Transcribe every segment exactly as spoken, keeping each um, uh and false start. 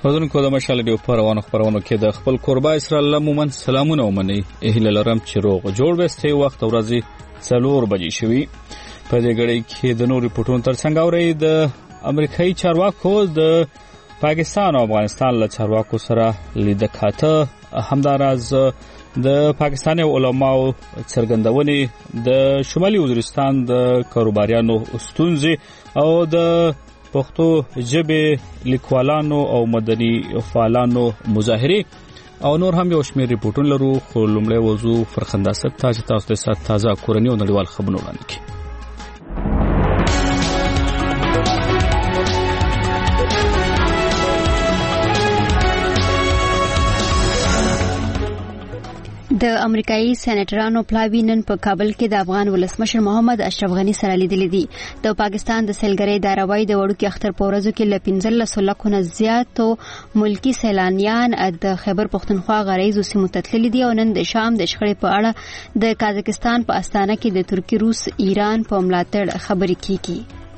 ودونکو د مشال ډیو پروانو خبرونو کې د خپل قربا اسرائیل مومن سلامونه ومني اهل لرم چې روغ جوړ وسته وخت ورځي څلور بجې شوي په دې غړي کې د نوري پټون تر څنګه اوري د امریکایي چارواکو د پاکستان او افغانستان له چارواکو سره لیدکاته همداراز د پاکستاني علماو څرګندونې د شمالي وزیرستان د کاروباریانو ستونزې او د پښتو ژبې لیکوالانو او مدني فعالانو مظاهره او نور هم یو شمېر ریپورتونه لرو خو لومړی وضو فرخنداسه تاسو تاسو ته تازه کورنی او نړیوال خبرونه وړاندې کړي. د امریکایي سېنیټرانو پلاوی نن په کابل کې د افغان ولسمشر محمد اشرف غنی سره لیدلې دي. د پاکستان د سیلګرۍ داروي د وړوکی اختر په ورځو کې ل پنځلس لکه نه زیاتو ملکی سیلانیان د خیبر پختونخوا غریزو سیمو ته تللي دي او نن د شام د شخړې په اړه د قازقستان په استانه کې د ترکی روس ایران په ملاتړ خبرې کیږي.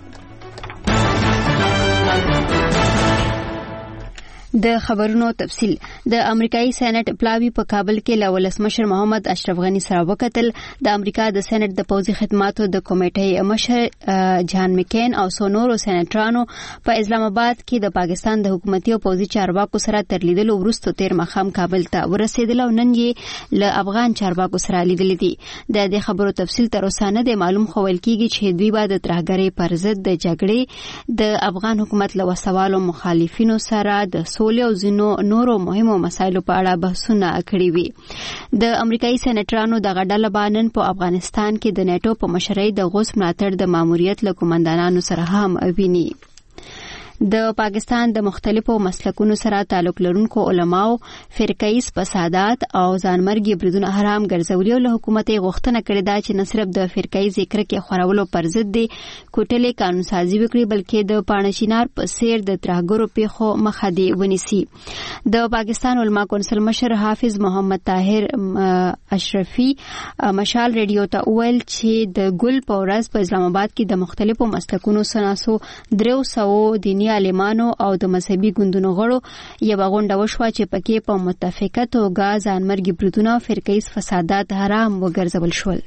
د خبرونو تفصيل. د امریکایي سېنات پلاوی په کابل کې له ولسمشر محمد اشرف غنی سره وکتل. د امریکا د سېنات د پوځي خدماتو د کمیټې مشر جان مکین او سونورو سېناترانو په اسلام آباد کې د پاکستان د حکومتي او پوځي چارواکو سره تر لیدلو وروسته تیر مخام کابل ته ورسېدل او نن یې له افغان چارواکو سره لیدل دي. د دې خبرو تفصيل تر اوسه نه دی معلوم، خو ویل کېږي چې دوی به د ترهګرۍ پر ضد د جګړې د افغان حکومت له وسوالو مخالفینو سره د او زینو نورو مهمو مسایلو په اړه بحثونه کړي وي. د امریکایي سېنیټرانو د غډل بانن په افغانستان کې د نیټو په مشرۍ د غوث ملاتړ د ماموریت له قومندانانو سره هم ویني. د پاکستان د مختلفو مسلکونو سره تعلق لرونکو علماو فرقه‌ایز فسادات او ځانمرګي بریدونه حرام ګرځولي او له حکومت غوښتنه کړې ده چې نه صرف د فرقه‌ایز ذکر کې خورولو پر ضد دي کوټلې قانون سازي وکړي بلکې د پانشینار په سیر د ترهګرو پیښو مخه دی ونیسي. د پاکستان علما کونسل مشر حافظ محمد طاهر اشرفي مشال ریډیو ته ویل چې د ګل په ورځ په اسلام آباد کې د مختلفو مسلکونو سناسو درو سو دیني عالمانو او د مذهبي ګوندونو غړو یو غونډه وشوه چې پکې په متفقه توګه ځانمرګي بریدونه او فرقه‌ایز فسادات حرام وګرځول شول.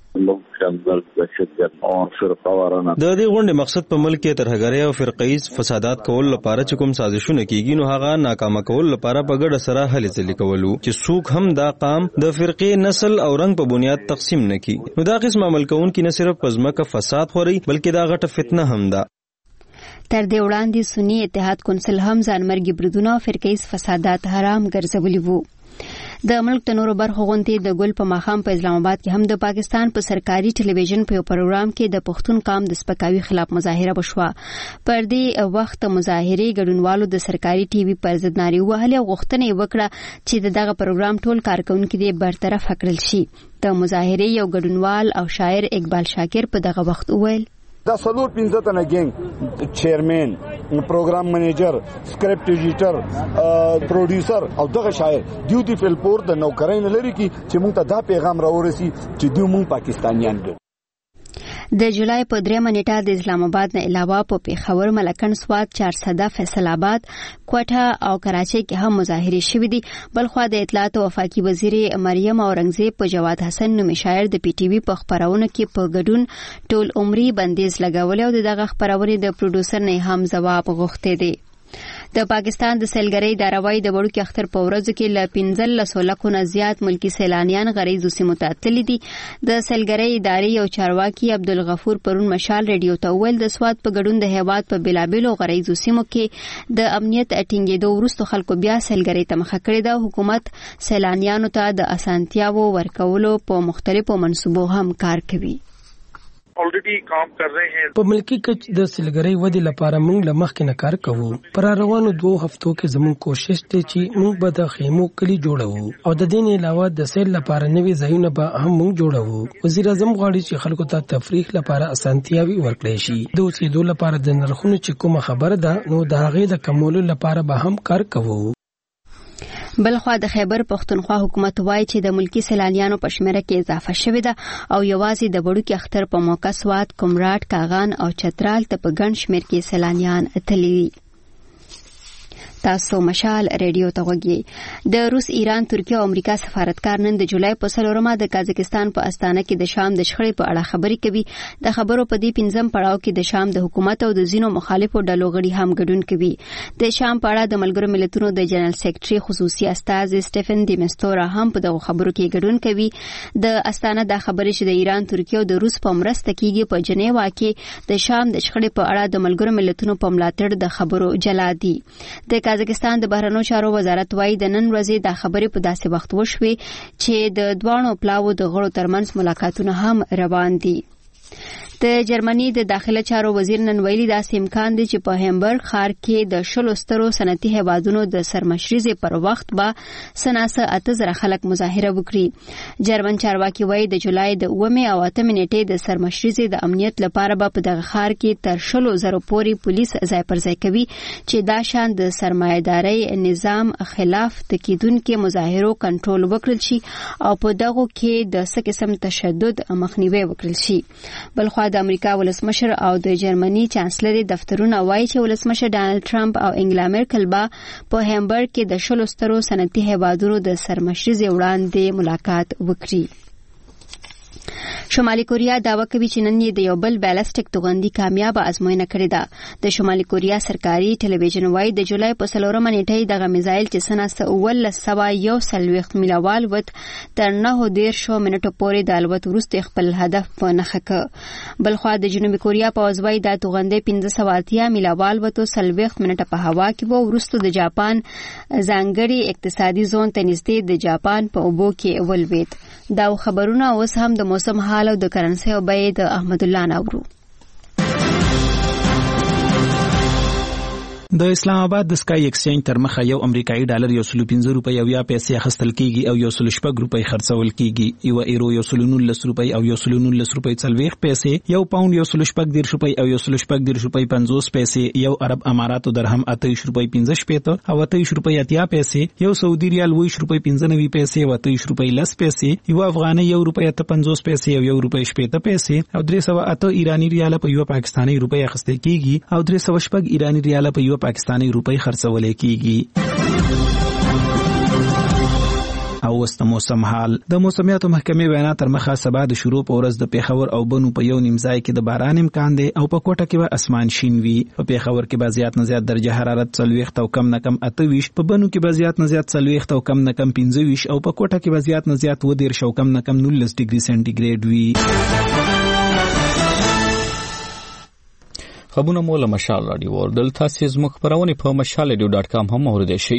د دې غونډې مقصد په ملک کې ترهګرۍ او فرقه‌ایز فسادات کول لپاره چې کوم سازشونه کیږي نو هغه ناکامه کول لپاره په ګډه سره هلې ځلې کولو چې څوک هم دا قام د فرقې نسل او رنګ په بنیاد تقسیم نکړي. نو دا قسم عمل کوونکي نه صرف پزماکه فساد خوري بلکې دا غټه فتنه هم ده. تر دې وړاندې سنی اتحاد کونسل هم ځانمرګي بریدونه او فرقه‌ایز فسادات حرام ګرځولي وو. د ملک د نورو برخو غونډې د ګل په ماخام په اسلام آباد کې هم د پاکستان په سرکاري ټلویزیون په یو پروګرام کې د پښتون قام د سپکاوي خلاف مظاهره وشوه. پر دې وخت مظاهره ګډونوالو د سرکاري ټي وي پر ضد نارې وهلې او غوښتنه وکړه چې دغه پروګرام ټول کارکونکو دې برطرف کړل شي. د مظاهره یو ګډونوال او شاعر اقبال شاکر په دغه وخت وویل دا څلور پنځه تنه ګینګ چیرمن پروګرام منیجر سکرپټ ایډیټر پروډوسر او دغه شاعر ډیوټي فل پور د نوکرۍ نه لري کی چې موږ ته دا پیغام راورسي چې دوی موږ پاکستانیان دي. د جولای په درېمه نیټه د اسلام آباد نه علاوه په پیښور، ملکن سوات، چارسده، فیصل آباد، کوټه او کراچۍ کې هم مظاهره شوې دي. بلخو د اطلاعات او وفاقي وزیر مریم اورنګزیب په جواد حسن نومي شاعر د پی ټی وی په خبرونه کې په ګډون ټول عمرې بندیز لګولې او دغه خبرونه د پروډوسر نه هم جواب غوښته دي. د پاکستان د سیلګرۍ داروي د وړوکی اختر په ورځو کې ل پنځلس لکه نه زیات ملکی سیلانیان غریزو سیمو ته تللي دي. د سیلګرۍ ادارې او چارواکي عبدالغفور پرون مشال ریډیو ته ویل د سواد په ګډون د هیواد په بلابلو غریزو سیمو کې د امنیت اټینګېدو وروسته خلکو بیا سیلګرۍ ته مخه کړې ده. حکومت سیلانیانو ته د اسانتیاو ورکولو په مختلفو منصوبو هم کار کوي. already کام کر رہے ہیں. په ملکی کچ د سیلګرۍ ودی لپاره موږ لمخ کې نه کار کوو. پر روانو دوه هفتو کې زموږ کوشش دی چې موږ به د خیمو کلی جوړو او د دې نه علاوه د سیل لپاره نوې ځایونه به هم موږ جوړو. وزیر اعظم غواړي چې خلکو ته تفریح لپاره اسانتیاوي ورکړي شي. د اوسېدو لپاره د نرخونو چې کومه خبره ده نو د هغې د کمولو لپاره به هم کار کوو. بلخو د خیبر پختونخوا حکومت وایي چې د ملکی سیلانیانو په شمیره کې اضافه شوې ده او یوازې د وړوکی اختر په موقع سوات، کمراټ، کاغان او چترال ته په ګڼ شمیر کې سیلانیان تللي. تاسو مشال ریډیو ته وګورئ. د روس، ایران، ترکیه او امریکا سفارتکار نن د جولای په څلورمه د قازقستان په استانه کې د شام د شخړې په اړه خبرې کوي. د خبرو په دې پنځم پړاو کې د شام د حکومت او د ځینو مخالفو ډلو غړي هم ګډون کوي. د شام په اړه د ملګرو ملتونو د جنرال سیکریټري خصوصي استاذ سټيفن ډي مستورا هم په دغه خبرو کې ګډون کوي. د استانه د خبرې چې د ایران، ترکیه او د روس په مرسته کېږي په جنیوا کې د شام د شخړې په اړه د ملګرو ملتونو په ملاتړ د خبرو جلا دي. د قازقستان د بهرنیو چارو وزارت وايي د نن ورځې د خبرې په داسې وخت وشوي چې د دوانو پلاوو د غړو ترمنځ ملاقاتونه هم روان دي. د جرمني د داخله چارو وزیر نن ویلي داسې امکان دی چې په هامبورګ ښار کې د شلو سترو صنعتي هیوادونو د سرمشریزې پر وخت به سناسه اته زره خلک مظاهره وکړي. جرمن چارواکي وایي د جولای د اومې او اتمې نیټې د سرمشریزې د امنیت لپاره به په دغه ښار کې تر شلو زرو پورې پولیس ځای پر ځای کوي چې دا شان د سرمایه‌دارۍ نظام خلاف د کېدونکو مظاهرو کنټرول وکړل شي او په دغه کې د څه قسم تشدد مخنیوي وکړل شي. بلخو د امریکا ولسمشر او د جرمني چانسلر دفترونه وایي چې ولسمشر ډانلډ ټرمپ او انګلا میرکل به په هامبورګ کې د شلو سترو صنعتي هیوادونو د سرمشریزې وړاندې ملاقات وکړي. شمالي کوریا داوا کوي چې نن یې د یو بل بالستیک توغندي کامیاب ازموینه کړې ده. د شمالي کوریا سرکاري ټلویزیون وايي د جولای په څلورمه نیټه دغه میزایل چې سناسته اول سوا یو سلويخت میلوال وت تر نه دیرشو منټو پورې د الوت وروسته خپل هدف په نښه کړ. بلخو د جنوبي کوریا په وزوي د توغندي پنځه سوه اتیا میلوال وت سلويخت منټه په هوا کې وو وروسته د جاپان ځانګړي اقتصادي زون ته نږدې د جاپان په اوبو کې ولوید. دا خبرونه اوس هم د موسم حال او د کرنسي او بیې د احمد الله نورو. د اسلام آباد د سکای ایکسچینج تر مخه یو امریکایي ډالر یو سل پنځه روپۍ او یا پیسې اخیستل کیږي او یو سل شپږ روپۍ خرڅول کیږي. یو ایرو یو سل نولس روپۍ او یو سل نولس روپۍ څلوېښت پیسې، یو پاوند یو سل شپږ دېرش روپۍ او یو سل شپږ دېرش روپۍ پنځوس پیسې، یو عرب اماراتو درهم اته ویشت روپۍ پنځه شپېته او اته ویشت روپۍ اتیا پیسې، یو سعودي ریال اووه ویشت روپۍ پنځه نوي پیسې او اته ویشت روپۍ لس پیسې، یو افغاني یو روپۍ اته پنځوس پیسې او یو روپۍ شپېته پیسې او درې سوه اته ایرانی ریال په یو پاکستاني روپۍ اخیستل کیږي او درې سوه شپږ ایرانی ریال په یو پاکستاني روپۍ خرڅول کیږي. او وست موسم حال. د موسمیاتو محکمې وینا تر مخه سبا د شروع په ورځ د پیښور او بنو په یو نیم ځای کې د باران امکان دی او په کوټه کې به اسمان شین وي. په پیښور کې به زیات نه زیات درجه حرارت څلوېښت او کم نه کم اته ویشت، په بنو کې به زیات نه زیات څلوېښت او کم نه کم پنځه ویشت او په کوټه کې به زیات نه زیات اووه دېرش او کم نه کم نولس ډیګري سنټیګریډ وي. خبرونه مو له مشال رادیو اوردل. تاسو زموږ خبرونه په مشال رادیو ډاټ کام هم اوریدئ شئ.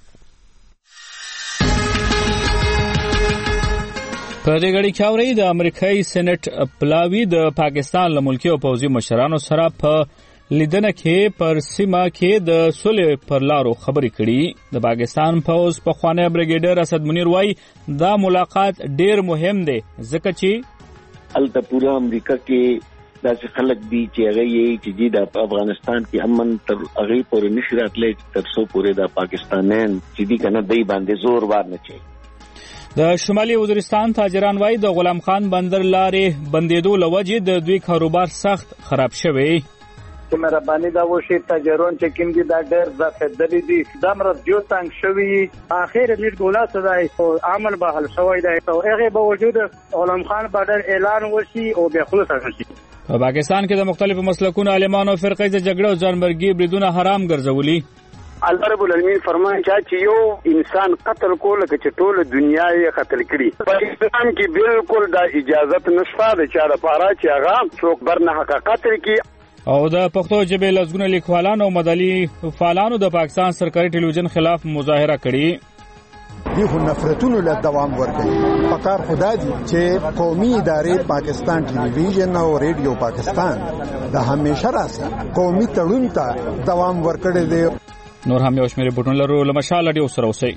په دې غړي کې اوري د امریکایي سېنات پلاوی د پاکستان له ملکی او پوځي مشرانو سره په لیدنه کې پر سیمه کې د صلح پر لارو خبرې کړي. د پاکستان پوځ په خوانه بریګیډر اسد منیر وای دا ملاقات ډیر مهم دی ځکه چې الته پورا امریکا کې داسې خلک دي چې هغه یې چې د افغانستان کې امن تر هغه پورې نشي راتلی تر څو پورې د پاکستانیان چې دي کنه دی باندې زور وار نه چي. د شمالي وزیرستان تاجران وای د غلام خان بندر لارې بندیدو لوجې د دوی کاروبار سخت خراب شوی. چې مهرباني دا وشي تاجرون چې کوم دي دا ډېر ځفدلي دي دا مرز جو تنګ شوی اخر لیډ ګولا صداي او عمل به حل شوی دی او هغه به وجود غلام خان بادر اعلان وشي او به خلص شي. په پاکستان کې د مختلفو مسلکونو عالمانو او فرقې د جګړې او ځانمرګي بریدونه حرام ګرځولي. الله رب العالمین فرمایي چې یو انسان قتل کول چې ټول دنیا یې قتل کړي. پاکستان کې بالکل دا اجازه نشته د چا لپاره چې هغه څوک برنه حق قتل کړي. او د پښتو ژبې لزګونه لیکوالانو او مدلي فعالانو د پاکستان سرکاري ټلویزیون خلاف مظاهره کړې. دیو نفرتونو له دوام ورکړي. پکار خدا دي چې قومي ادارې پاکستان ټلویزیون او ریډیو پاکستان د همیشه راځي قومي تړون ته دوام ورکړي دي. نور هم یو شمېر بوټون لرو له مشال اډیو سره اوسئ.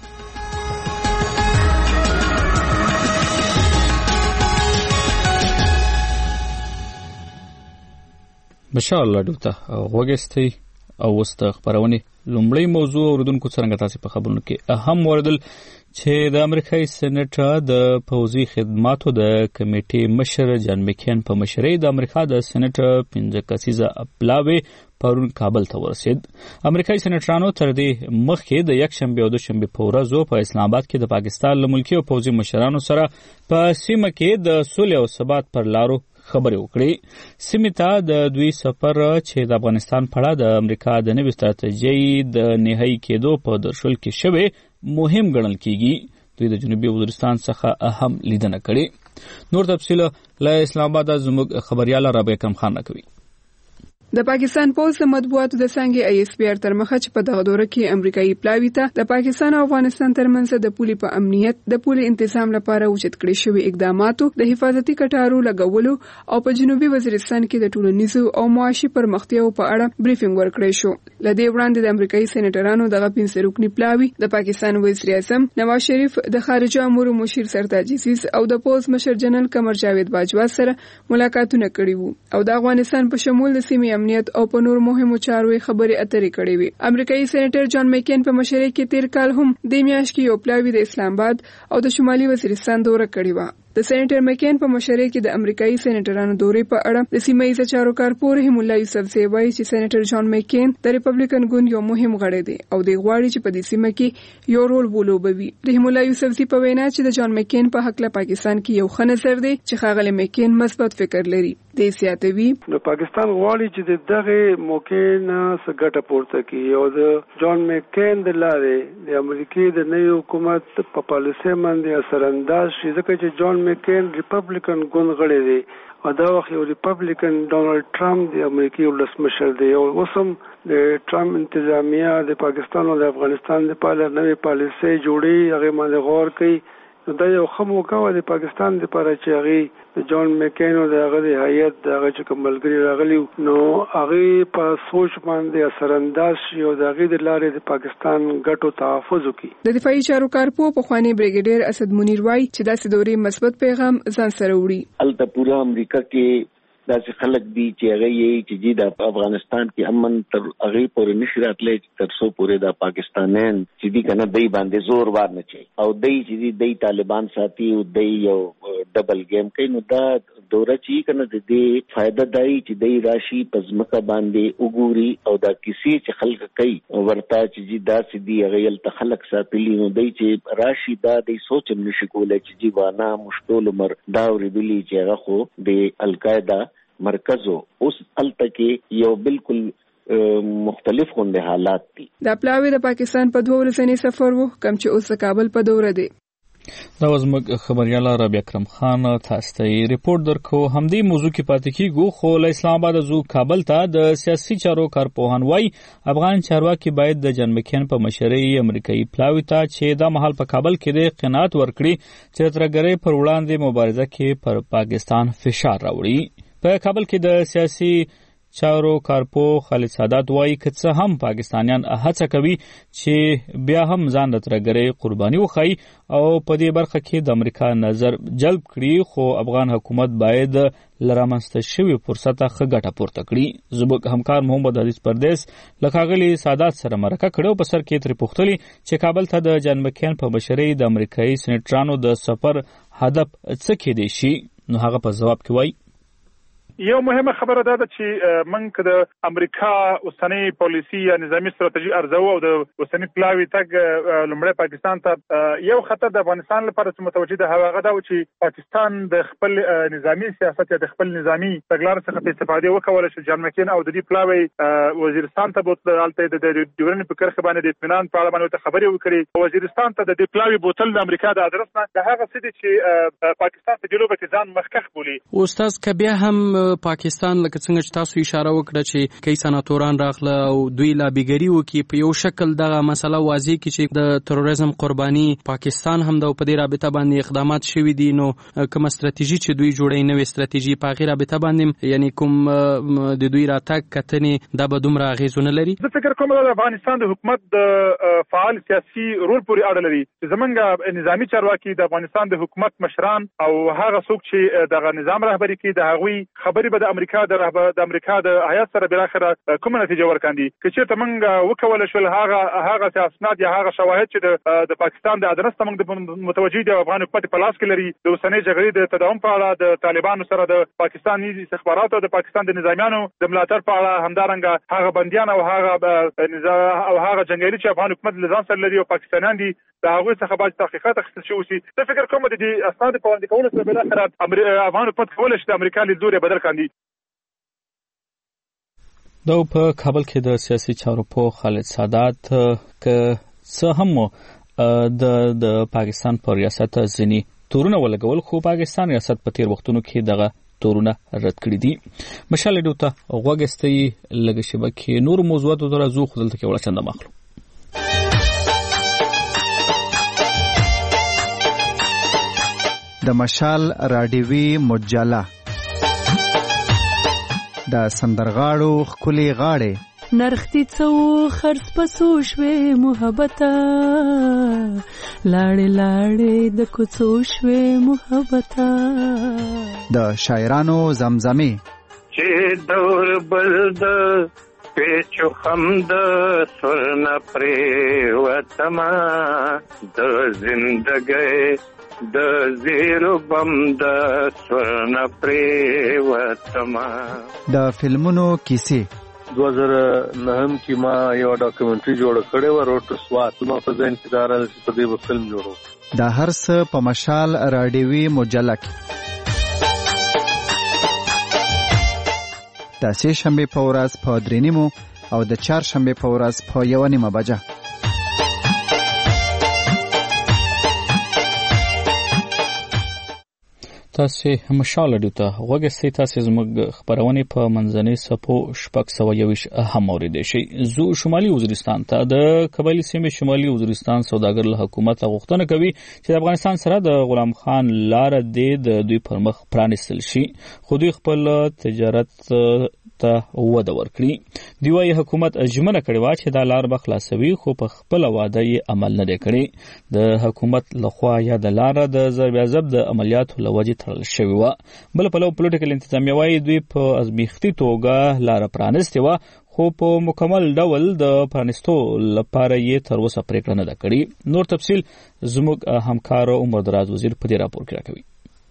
مشال اډیو ته وګستئ او وست خبرونه لومړی موضوع اوردونکو څنګه تاسو په خبرونو کې اهم وردل چې د امریکایي سېنات د پوځي خدماتو د کمیټې مشر جان مکین په مشرۍ د امریکا د سېنات پنځه کسیزه پلاوی پرون کابل ته ورسید. امریکایي سېنیټرانو تر دې مخکې د یکشنبه او دوشنبه په ورځو په اسلام آباد کې د پاکستان له ملکي او پوځي مشرانو سره په سیمه کې د صلح او ثبات پر لارو خبرې وکړې. سیمې ته د دوی سفر چې د افغانستان په اړه د امریکا د نوې ستراتیژۍ د نهایي کېدو په درشل کې شوی مهم ګڼل کیږي. دوی د جنوبي وزیرستان څخه اهم لیدنه کړې. نور تفصیل له اسلام آباد زموږ خبريال رابعه اکرم خان راکوي. د پاکستان پولیس د مطبوعاتو د څنګه ای اس پی ار تر مخه چې په دغه دوره کې امریکایي پلاوی ته د پاکستان او افغانستان ترمنځ د پولي په امنیت د پولي تنظیم لپاره وجود کړی شوی اقداماتو د حفاظتي کټارو لګولو او په جنوبي وزیرستان کې د ټولنیزو او معاشي پرمختیاو په اړه بریفینګ ورکړی شو. لدې وړاندې د امریکایي سېنیټرانو دغه پنځه رکنی پلاوی د پاکستان وزیر اعظم نواز شریف د خارجه امور مشیر سرتاج عزیز او د پولیس مشر جنرال قمر جاوید باجوا سره ملاقاتونه کړي وو او د افغانستان په شمول د سیمې امنیت او په نور مهمو چارو خبرې اترې کړې وي. امریکایي سېنیټر جان مکین په مشرۍ کې تیر کال هم د میاشت کې یو پلاوی د اسلام آباد او د شمالي وزیرستان دوره کړې و. د سېنیټر مکین په مشرۍ کې د امریکایي سېنیټرانو دورې په اړه د سیمه ییز چارو کارپور رحیم الله یوسف زی وایي چې سېنیټر جان مکین د ریپبلیکن ګوند یو مهم غړی دی او د غواړي چې په دې سیمه کې یو رول ولوبوي. رحیم الله یوسف زی په وینا چې د جان مکین په حق له پاکستان کې یو ښه نظر دی چې ښاغلی مکین مثبت فکر لري. د سیاتوي د پاکستان غواړي چې د دغه موقع نه سګټه پورته کړي او د جان مکین د لارې د امریکای د نوي حکومت په پالیسۍ باندې اثر انداز شي ځکه چې جان مکین ریپبلیکن ګوند غړی دی او دا وخت یو ریپبلیکن ډونالد ټرمپ د امریکای ولسمشر دی او اوسم د ټرمپ انتظامیه د پاکستان او د افغانستان لپاره نوې پالیسۍ جوړي هغه باندې غور کوي. دا یو ښه موقع و د پاکستان لپاره چې هغه د جان مکین او د هغه د هیئت د هغه چې کوم ملګري راغلي نو هغه په سوچ باندې اثر انداز شي او د هغه د لارې د پاکستان ګټو تحفظ وکړي. د دفاعي چارو کارپو پخوانی بریګیډیر اسد منیر وایي چې داسې دورې مثبت پیغام ځان سره وړي. الته پورا امریکا کې داسې خلک دي چې هغه یې چې جی د افغانستان کې امن تر هغه پورې نشي راتللی تر څو پورې د پاکستانیان چې دي کنه دای باندې زور وار نه چي او دای چې دي دای طالبان ساتي او دای یو ډبل گیم کوي. نو دا دوره چې کنه د دې فائدہ دای چې دای راشي پزمکه باندې وګوري او دا کسی چې خلک کوي ورته چې جی دا چې دي هغه یل خلک ساتلی نو دای چې راشي دا دای سوچ نشي کولای چې جی وانا مشکل عمر دا ورېدلی چې هغه خو د القاعده مرکزو اوس الته کې یو بالکل مختلف غونډه حالات دي. د پلاوی د پاکستان په دوه ورځنی سفر وو کوم چې اوس کابل په دوره دی. دا وزمږ خبريال رابعه اکرم خان تاسو ته ریپورت درکو. همدې موضوع کې پاتې کیږو خو له اسلام آباد زو کابل ته د سیاسي چارو کارپوهان وای افغان چارواکي باید د جان مکین په مشرۍ امریکایي پلاوی ته چې د محل په کابل کې د قناعت ورکړي چې ترګری پر وړاندې مبارزه کې پر پاکستان فشار راوړي. په کابل کې د سیاسي چارو کارپو خالد سادات وایي که څه هم پاکستانیان هڅه کوي چې بیا هم ځان د ترګری قرباني وخی او په دې برخه کې د امریکا نظر جلب کړي خو افغان حکومت باید لرامنځته شوی فرصت ښه ګټه پورته کړي. زموږ همکار محمد حدیث پردیس لکاغلی سادات سره مرکه کړو په سر کې تر پوښتلی چې کابل ته د جان مکین په مشرۍ د امریکایي سېنیټرانو د سفر هدف څه کې دی شي. نو هغه په جواب کې وایي یو مهمه خبره ده چې منک د امریکا اوسنۍ پالیسی یا نظامی ستراتیژي ارزو او د اوسنۍ پلاوی تک لمړی پاکستان ته یو خطر د افغانستان لپاره چې متوجه ده هغه ده چې پاکستان د خپل نظامی سیاست یا د خپل نظامی تګلارې څخه استفاده وکول شي. جان مکین او د دې پلاوی وزیرستان ته بوتل الته د ډیورن په کرخه باندې د اطمینان په اړه باندې خبرې وکړي. وزیرستان ته د دې پلاوی بوتل د امریکا د ادرس نه د هغه څه دي چې پاکستان په جلوه کې ځان مخکخ بولي. استاد کبه هم پاکستان لکه څنګه چې تاسو اشاره وکړه چې کای سناتوران راغله او دوی لابیګری وکي په یو شکل دغه مسله واضح کی چې د تروریزم قرباني پاکستان هم د په دې رابطه باندې اقدامات شوي دي. نو کوم ستراتیژي چې دوی جوړي نوې ستراتیژي په غیر رابطه باندې یعنی کوم د دوی راتګ کتنې د بدومره غیزونه لري. زه فکر کوم د افغانستان د حکومت د فعال سیاسي رول پورې اړه لري چې زمونږ نظامی چارواکي د افغانستان د حکومت مشران او هغه څوک چې دغه نظام رهبری کوي د هغوی خبر خبرې به د امریکا د د امریکا د هیات سره بل اخر کومه نتیجه ورکاندي چې ته موږ وکول شو هغه هغه اسناد یا هغه شواهد چې د پاکستان د ادرس موږ متوجي د افغان حکومت په لاس کې لري د اوسنۍ جګړې د تداوم په اړه د طالبانو سره د پاکستاني استخباراتو د پاکستان د نظامیانو د ملاتړ په اړه همدارنګه هغه بنديان او هغه او هغه جنگیالي چې افغان حکومت لزان سره لري او پاکستانیان دي د هغه څخه باید تحقیقات اخیستل شي. څه فکر کوم د دې اسناد په وړاندې کولو سره بل اخر افغان حکومت کولای شي د امریکا لیدلوري بدل کاندي. دا په کابل کې د سیاسي چارو په خالد سادات ک څه هم د د پاکستان پر ریاست ځنی تورونه ولګول خو پاکستان ریاست په تیر وختونو کې دغه تورونه رد کړی دي. مشال دوته غوګستې لګ شبکې نور موضوعات درازو خپل ته ولا چنده مخلو. د مشال راډیوي مجله د سندرغاړو خولي غاړې نرختی څو خرڅ پسو شوي محبته لاړې لاړې د کوڅو شوي محبته د شاعرانو زمزمه چې دور بل د پیچو خمد سرنا پرې وتما د زندګۍ د زیرو بم د سرنا پرې وتما. د فلمونو کیسې دو هزار نهم کې ما یو ډاکومنټري جوړ کړی و روټ سوات ما په ځین کې دارل چې په دې فلم جوړو. د هر څه په مشال راډیوي مجله کې د سه شنبه په ورځ په درې نیمو او د چهار شنبه په ورځ په یو نیمه بجه. تاسو مشال دوته غوګستې تاسو زموږ خبرونه په منځنۍ صفو شپږ سوه یوش هم اوریدئ شئ. زو شمالي وزیرستان ته د قبایلی سیمې شمالي وزیرستان سوداګر له حکومت غوښتنه کوي چې د افغانستان سره د غلام خان لار د دوی پر مخ پرانیستل شي خو دوی خپل تجارت ته وده ورکړي. دی وايي حکومت اجمنه کړې و چې دا لار به خلاصوي خو په خپل وعده یې عمل نه دی کړی. د حکومت لخوا یا د لار د ضرب عذاب د عملیاتو لوجه تړل شوی و. بل په لو پولیټیکل انتظامیه وايي دوی په ازمیختي توګه لار پرانستې و خو په مکمل ډول د پرانستو لپاره یې تر اوسه پریکړه نه ده کړې. نور تفصیل زموږ همکار عمر دراز وزیر په دې راپور کې راکوي.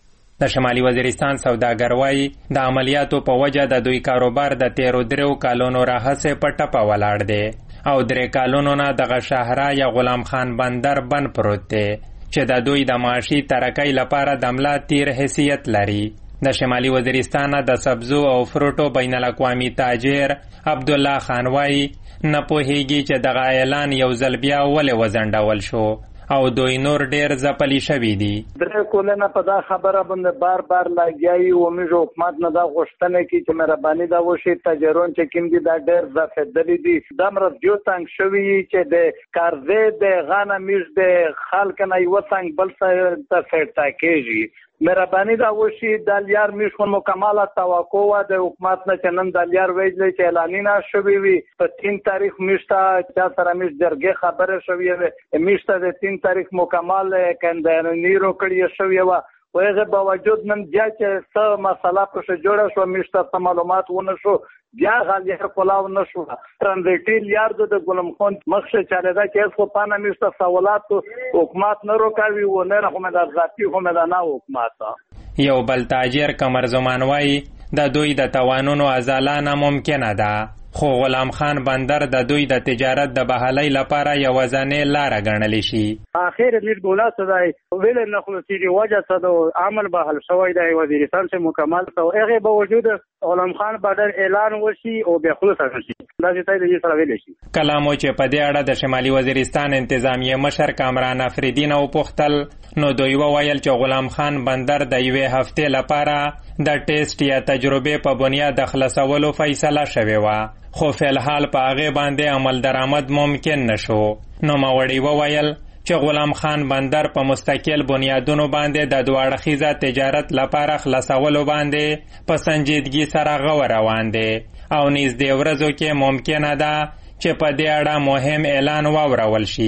د شمالي وزیرستان سوداګر وايي د عملیاتو په وجه د دوی کاروبار د تیرو درو کالونو راهڅه په ټپه ولاړ دی او درې کالونو نه دغه شهره یا غلام خان بندر بند پروت دی چې د دوی د معاشي ترقۍ لپاره د ملا تیر حیثیت لري. د شمالي وزیرستان د سبزو او فروټو بین الاقوامي تاجر عبدالله خان وايي نه پوهیږي چې دغه اعلان یو ځل بیا ولې وځنډول شو او دوی نور ډیر ځپلي شوي دي. درې کولنه په دا خبره باندې بار بار لاګیایي او موږ حکومت نه دا غوښتنه کوي چې مهرباني دا وشي تاجرون چې کوم دي دا ډیر ځفدلي دي دا مرز جو څنګه شوی چې د کارزه د غانا میز د خلک نه یو څنګه بل څه ته فټا کېږي. مهرباني دا وشي د لیار میشون مکمله توقع و د حکومت نه چنن د لیار ویلې چې اعلانینا شوی وي په تین تاریخ میشته چې سره میش درګه خبره شوی وي میشته د تین تاریخ مکمل کندن نیرو کړی شوی و وغه باوجود نن بیا چې څه مسله په جوړه شو میشته معلومات ونه شو بیا غالیر کولاو نشو ترانزیټ لیار د ګلم خان مخشه چاله دا چې خو پانه میشته سوالات حکومت نه روکاوي و نه رحمه د ذاتی هم نه حکومت. یو بل تاجر کمر زمان وای د دوی د توانونو ازاله ناممکنه ده خو غلام خان بندر د دوی د تجارت د بحالۍ لپاره یو ځانې لار غنل شي. اخر لیډ ګولا صداي ویل نه خلاصي دی وجه صدو عمل به حل شوی دی وزیرستان سے مکمل تو هغه باوجود غلام خان بادر اعلان وشي او به خلاص شي دا چې تای دی سره ویل شي. کلامو چې په دې اړه د شمالي وزیرستان انتظامیه مشر کامران افریدین او پختل نو دوی وویل چې غلام خان بندر د یوې هفته لپاره د ټیسټ یا تجربه په بنیاد د خلاصولو فیصله شوی و خو فلحال په هغه باندې عمل درآمد ممکن نشو. نو ماوړي وویل چې غلام خان بندر په مستقل بنیادونو باندې د دوه اړخیزه تجارت لپاره خلاصولو باندې په سنجیدګي سره غور روان دي او نږدې ورځو کې ممکنه ده چې په دې اړه مهم اعلان واورول شي.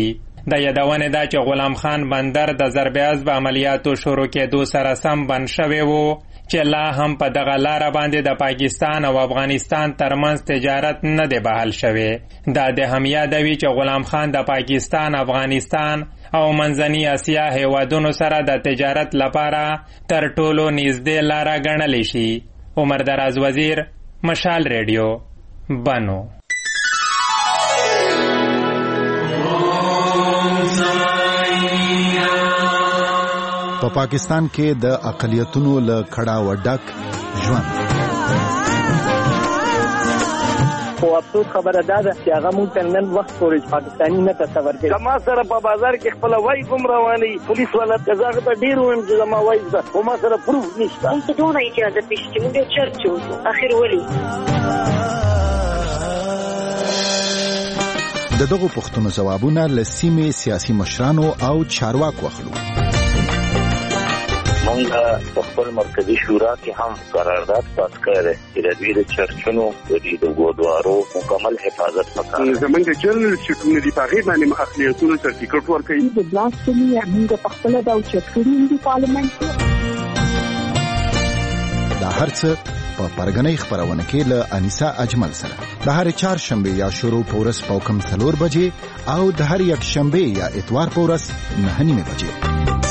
د یادونې ده چې غلام خان بندر د ضرب عضب عملیاتو شروع کېدو سره سم بند شوی و چې لا هم په دغه لاره باندې د پاکستان او افغانستان ترمنځ تجارت نه دی بحال شوی. دا د هم یادوي چې غلام خان د پاکستان، افغانستان او منځنۍ اسیا هیوادونو سره د تجارت لپاره تر ټولو نږدې لاره ګڼلی شي. عمر دراز وزیر، مشال ریډیو، بنو. په پاکستان کې د اقلیتونو له کړاو ډک ژوند. خو افسوس خبره ده چې هغه موږ ته نن وخت پورې پاکستاني نه تصور کوي. زما سره په بازار کې خپله وایي هم رواني پولیس والا که زه ته ډېر ویم چې زما وایي ده خو ما سره پروف نشته. موږ ته دونه اجازه پېښ چې موږ چرچ وکړو اخر ولې د دغو پوښتنو ځوابونه له سیمې سیاسي مشرانو او چارواکو اخلو. مونږ په خپل مرکزي شورا کې هم قرارداد پاس کړی چې د دوی د چرچونو د ګودوارو مکمل حفاظت وکړي. زمونږ جنرال سیټونه دي په هغې باندې اقلیتونو سرټیفیکټ ورکوي. د بلاسفمي موږ په خپله دا اوچت کړي دي پارلمنټ کې. دا هر څه په پرګنۍ خپرونه کې له انیسا اجمل سره د هر چهارشنبه یا شروع په ورځ په کم څلور بجې او د هر یک شنبه یا اتوار په ورځ نهه نیمې بجې.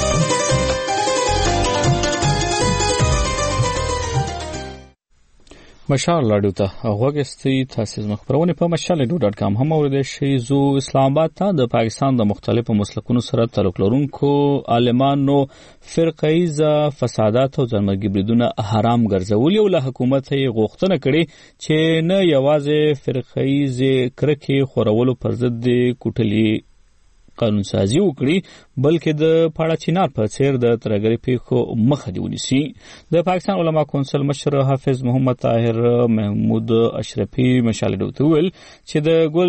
مشال لاډو ته غوږستئ. تاسو زموږ خبرونه په مشال ډاټ ډاټ کام هم اوریدئ شئ. زو اسلام آباد ته د پاکستان د مختلفو مسلکونو سره تعلق لرونکو عالمانو فرقه‌ایز فسادات او ځانمرګي بریدونه حرام ګرځولي او له حکومت یې غوښتنه کړې چې نه یوازې فرقه‌ایز کرکې خورولو پر ضد کوټلي قانون سازي وکړي بلکې د پاړه چینار په څیر د ترګری پیښو مخه دی ونیسي. د پاکستان علما کونسل مشر حافظ محمد طاهر محمود اشرفي مشال ډوته ویل چې د ګل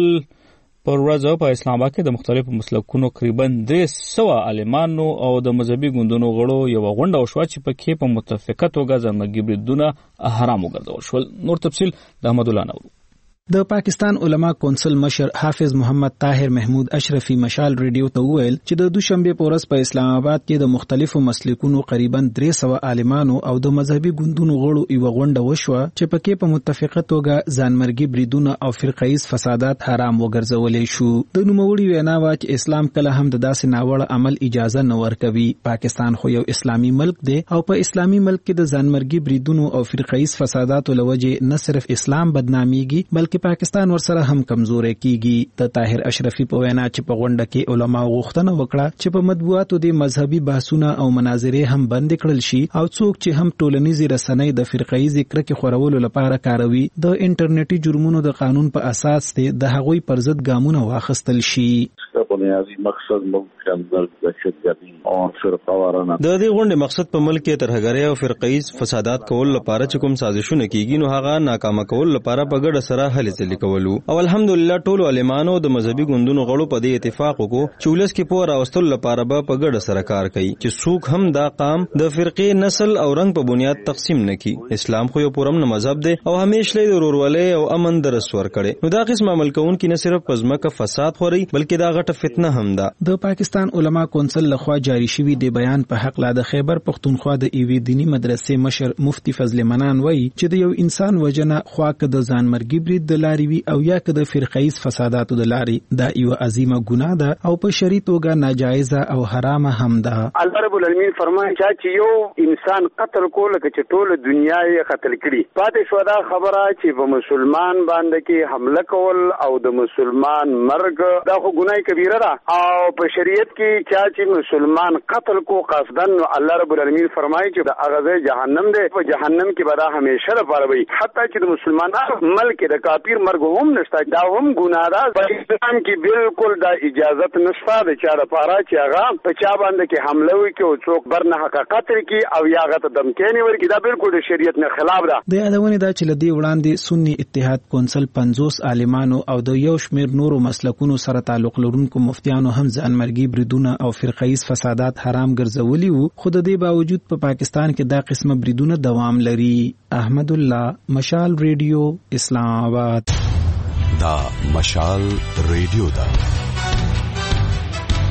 پر ورځ په اسلام آباد کې د مختلفو مسلکونو تقریبا درې سوه عالمانو او د مذهبي ګوندونو غړو یو غونډه وشوه چې په کې په متفقه توګه ځانمرګي بریدونه حرام وګرځول شول. نور تفصیل د احمد الله نورو. د پاکستان علما کونسل مشر حافظ محمد طاهر محمود اشرفي مشال ریډیو ته وویل چې د دوشنبه په ورځ په اسلام آباد کې د مختلفو مسلکونو تقریبا درې سوه عالمانو او د مذهبي ګوندونو غړو یو غونډه وشوه چې په کې په متفقه توګه ځانمرګي بریدونه او فرقه‌ایز فسادات حرام وګرځولې شو. د نوموړي وینا وا چې اسلام کله هم د داسې ناوړه عمل اجازه نه ورکوي. پاکستان خو یو اسلامي ملک دی او په اسلامي ملک کې د ځانمرګي بریدونو او فرقه‌ایز فساداتو لوجه نه صرف اسلام بدناميږي بلکې پاکستان ورسره هم کمزوري کیږي. د طاهر اشرفي په وینا چې په غونډه کې علما غوښتنه وکړه چې په مطبوعاتو د مذهبي بحثونه او مناظرې هم بند کړل شي او څوک چې هم ټولنیزي رسنۍ د فرقه‌ایز کرکې خورولو لپاره کاروي د انټرنیټي جرمونو د قانون په اساس د هغوی پر ضد ګامونه واخیستل شي. بنیادی مقصد ملک کے اندر دہشتگردی اور فرقہ وارانہ د دې غونډې مقصد په ملک کې ترهګرۍ او فرقه‌ایز فسادات کول لپاره چې کوم سازشونه کیږي نو هغه ناکامه کول لپاره په ګډه سره هلې ځلې کولو او الحمدلله ټول عالمانو د مذهبي ګوندونو غړو په دې اتفاق وکړو چې ولس کې پوره راوستل لپاره به په ګډه سره کار کوي چې څوک هم دا قام د فرقې نسل او رنګ په بنیاد تقسیم نکړي. اسلام خو یو پرامن مذهب دی او همیشه د ورورولۍ او امن درس ورکړي. نو دا قسم عمل کوونکي نه صرف پزماکه فساد خوري بلکې دا غټه فتنه هم ده. د پاکستان علما کونسل لخوا جاری شوی د بیان په حق لا د خیبر پختونخوا د ایوی دینی مدرسې مشر مفتی فضل منان وایي چې د یو انسان وجنه خوا که د ځانمرګي برید د لارې وي او یا که د فرقه‌ایز فساداتو د لارې دا یو عظیمه ګناه ده او په شرعي توګه ناجایزه او حرامه هم ده. الله رب العالمین فرمایي چې یو انسان قتل کول که ټول دنیا یې قتل کړي پاتې شو دا خبره چې په مسلمان باندې کې حمله کول او د مسلمان مرګ دا خو ګناه کبیره ده او په شریعت کې چې مسلمان قتل کو قصدن الله رب العالمین فرمایي چې د هغه جهنم دی په جهنم کې به دا همیشه لپاره وي حتی چې د مسلمانانو ملک د کافر مرګ هم نشته دا هم ګناه ده. په اسلام کې بالکل دا اجازت نشته د چا لپاره چې هغه په چا باندې کې حمله وکړي او څوک بر نه حق قتل کړي او یا هغه ته دمکې ورکړي دا بالکل د شریعت نه خلاف ده. د یادونه دا چې لدی وړاندې سنی اتحاد کونسل پنځوس عالمانو او د یو شمیر نورو مسلکونو سره تعلق لرونکو مفتیانو هم ځانمرګي بریدونه او فرقه‌ایز فسادات حرام ګرځولي وو خو د دې باوجود په پا پاکستان کې دا قسمه بریدونه دوام لري. احمد الله مشال ریډیو اسلام آباد. دا مشال ریډیو دا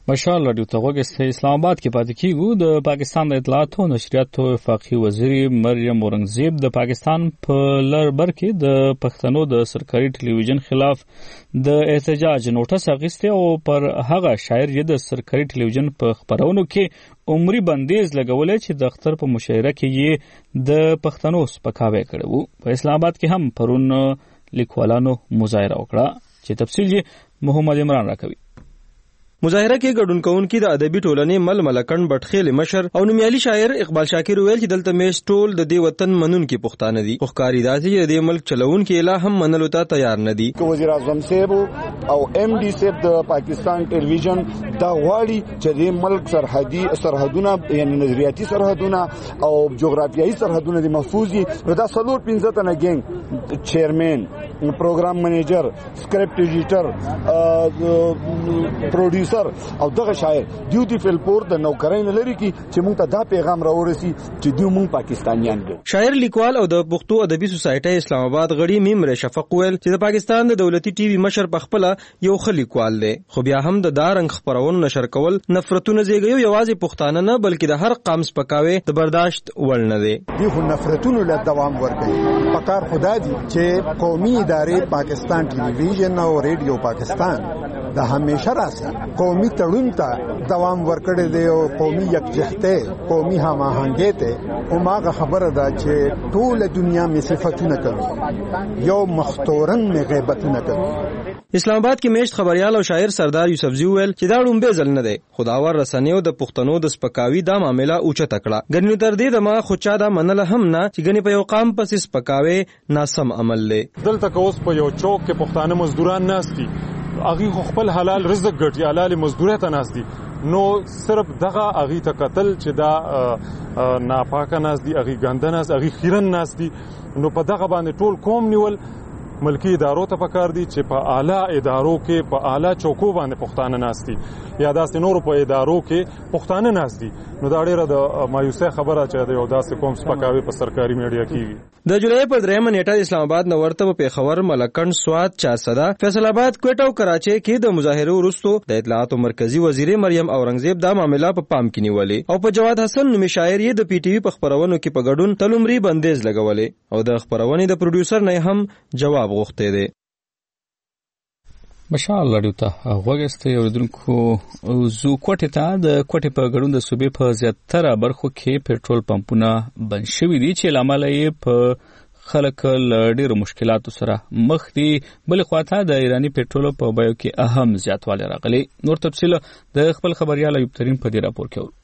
مشال رادیو ته وګورئ اسلام آباد کې پاتې کیږو. د پاکستان د اطلاعات او نشریاتو وفاقي وزیر مریم اورنګزیب د پاکستان په لړبر کې د پښتنو د سرکاري ټلویزیون خلاف د احتجاج نوټس اخیسته او پر هغه شاعر یې د سرکاري ټلویزیون په خبرونو کې عمري بندیز لګولې چې د اختر په مشاعره کې یې د پښتنو سپکاوی کړو. په اسلام آباد کې هم پرون لیکوالانو مظاهره وکړه چې تفصیل یې محمد عمران راکوي. مظاهره کې ګډون کوونکي د ادبي ټولنې مل ملکن بټخیل مشر او نومیالي شاعر اقبال شاکر ویل چې دلته میش ټول د دې وطن منونکي پښتانه دي. خوخکاری داسې چې د ملک چلونکي اله هم منلو ته تیار نه دي. وزیر اعظم صاحب او ام ډي صاحب د پاکستان ټلویزیون دا غواړي چې د ملک سرحدي سرحدونه یعنی نظریاتي سرحدونه او جغرافیایي سرحدونه د محفوظي دا څلور پنځه تنه ګنګ چیرمن پروګرام منیجر سکرپټ ایډیټر پروډیوسر او دغه شاعر ډیوټي فل پور د نوکرۍ نه لري کی چې موږ ته دا پیغام راوړسي چې دیو موږ پاکستانیان دي. شاعر لیکوال او د پښتو ادبي سوسایټي اسلام آباد غړي میمره شفق ویل چې د پاکستان د دولتي ټي وي مشر په خپل یو خلی لیکوال دی خو بیا هم د دارنګ خبرونو نشر کول نفرتونه زیږوي یوازې پښتانه نه بلکې د هر قام سپکاوي د برداشت وړ نه دی. دی خو نفرتونو له دوام ورکوي. پکار خدا دی چې قومي ادارې پاکستان ټلویزیون او ریډیو پاکستان دا همیشه راسي قومي تړون ته دوام ورکړي دی او قومي یکجهته قومي هماهنګي ته او ماغه خبره ده چې ټول دنیا می صفاتونه کوي یو مختورن می غیبتونه کوي. اسلام آباد کې میشت خبريال او شاعر سردار یوسفزی ویل چې دا ډومبه ځل نه دی خداور رسنیو د پښتنو د سپکاوي دا معاملې اوچه تکړه غنیو تر دې د ما خو چا دا منل هم نه چې غنی په یو قام پس سپکاوي ناسم عمل لې. دلته کوس په یو چوک کې پښتانه مزدوران ناشتي اغي خپل حلال رزق ګټي حلال مزدوري ته ناشتي نو صرف دغه اغي ته قتل چې دا ناپاکه ناشتي اغي ګندناس اغي خیرن ناشتي نو په دغه باندې ټول قوم نیول ملکی ادارو ته پکار دي چې په اعلی ادارو کې په اعلی چوکو باندې پښتانه ناشتي یا داسې نور په ادارو کې پښتانه ناشتي نو دا ډیره د مایوسه خبره چې د یو داسې قوم سپکاوي په سرکاري میډیا کې. د جولای په درېمه نیټه اسلام آباد نو ورته په خبر ملکن سواد چاسدا فیصل آباد کوټه او کراچي کې د مظاهره وروسته د اطلاعات مرکزی وزیر مریم اورنګزیب دا معاملې په پام کې نیولې او په جواد حسن نومي شاعر یې د پی ټی وی په خبرونو کې په ګډون تلمري بندیز لګولې او د خبرونې د پروډوسر نه هم جواب غوښته دي. مشال لري ته وګسته یو دونکو زو کوټه ته د کوټه په ګډون د صوبې په زیاتره برخو کې پېټرول پمپونه بند شوي دي چې لامل یې په خلک ډېر مشکلاتو سره مخ دي. بل خواته د ایرانی پېټرول په بیو کې اهم زیاتوالی راغلی. نور تفصیل د خپل خبريال ایوب ترين په دې راپور کې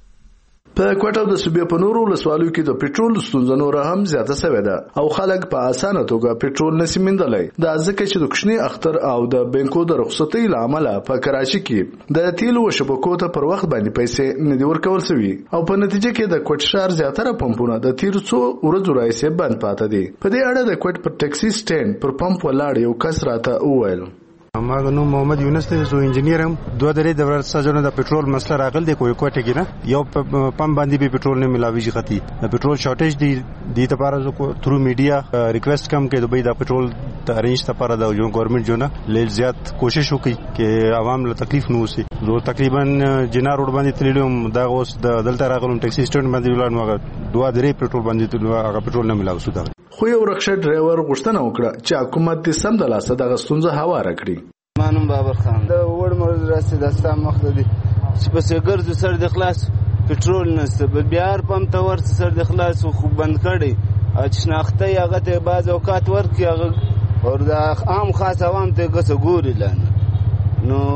په کوټه د صوبې په نورو ولسوالیو کې د پېټرول ستونزه نور هم زیاته شوې ده او خلک په اسانه توګه پېټرول نشي موندلای. دا ځکه چې د کوچني اختر او د بانکو د رخصتۍ لامل په کراچي کې د تیلو شبکو ته پر وخت باندې پیسې نه دی ورکول شوی او په نتیجه کې د کوټ شهر زیاتره پمپونه د تیر څو ورځو راځي بند پاتې دي. په دې اړه د کوټ پر ټیکسي سټینډ پر پمپ ولاړ یو کس راته وویل ما نو محمد یونس ته زو انجینیر هم دوه درې د ورسره د پېټرول مسله راغل دی کوی کوټه کې نه یو پمپ باندې به پېټرول نه ملاويږي ختی د پېټرول شارټیج دی د لپاره زو تھرو میډیا ریکوست کم کې دوی د پېټرول ته ارینج لپاره د یو ګورنمنت جو نه لیل زیات کوشش وکړي چې عوام له تکلیف نه وسی. زه تقریبا جنا روډ باندې تللم دا اوس د دلته راغلم ټیکسي سټینډ باندې ولاړم دوه درې پېټرول باندې هغه پېټرول نه ملاو سو. خو یو رکشا ډرایور غوښتنه وکړه چې حکومت دې سم د لاسه د غستونځه هواره کړي. مانم بابر خان د وړ مرز راسته د سم مخ دي چې په سګرځو سر د خلاص پېټرول نشته بیا هر پم ته ورته سر د خلاص خو بند کړي چې شناخته هغه ته بعض اوقات ورکي هغه اور د عام خاص عوام ته ګس ګوري لانه نو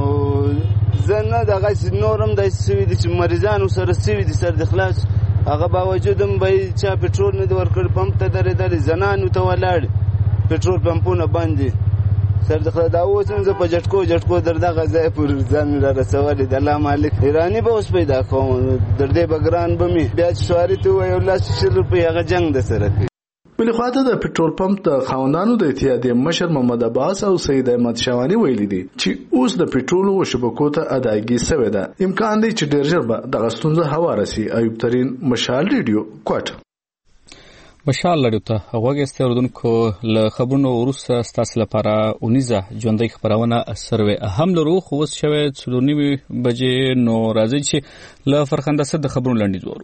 زنه دغه نورم د سوي د مریضانو سره سوي د سر د خلاص هغه باوجود هم به چې پېټرول نه ورکړ پمپ ته درې درې زنانو ته ولاړ پېټرول پمپونه باندې سر دخل دا اوسم زه په جټکو جټکو در دغه ځای پر ځان را رسولې د الله مالک ایرانی به اوس پیدا کوم در دې بګران به می بیا سواری ته ویو لاس شل روپۍ هغه جنگ د سره کوي. بل خواته د پېټرول پمپ د خاوندانو د اتحادیې مشر محمد عباس او سید احمد شوانی ویلي دي چې اوس د پېټرول او شبکو ته ادایګي شوې ده. امکان دی چې ډېر ژر به د غستونځه هواره شي. ایوب ترين مشال ریډیو کوټ. مشال لري ته هغه استوردونکو له خبرونو وروسته ستاسو لپاره اونیزه ژوندۍ خبرونه سروي اهم لرو خو اوس شوه څلورنی بجې نو راځي چې له فرخنده سره د خبرونو لاندې زورو.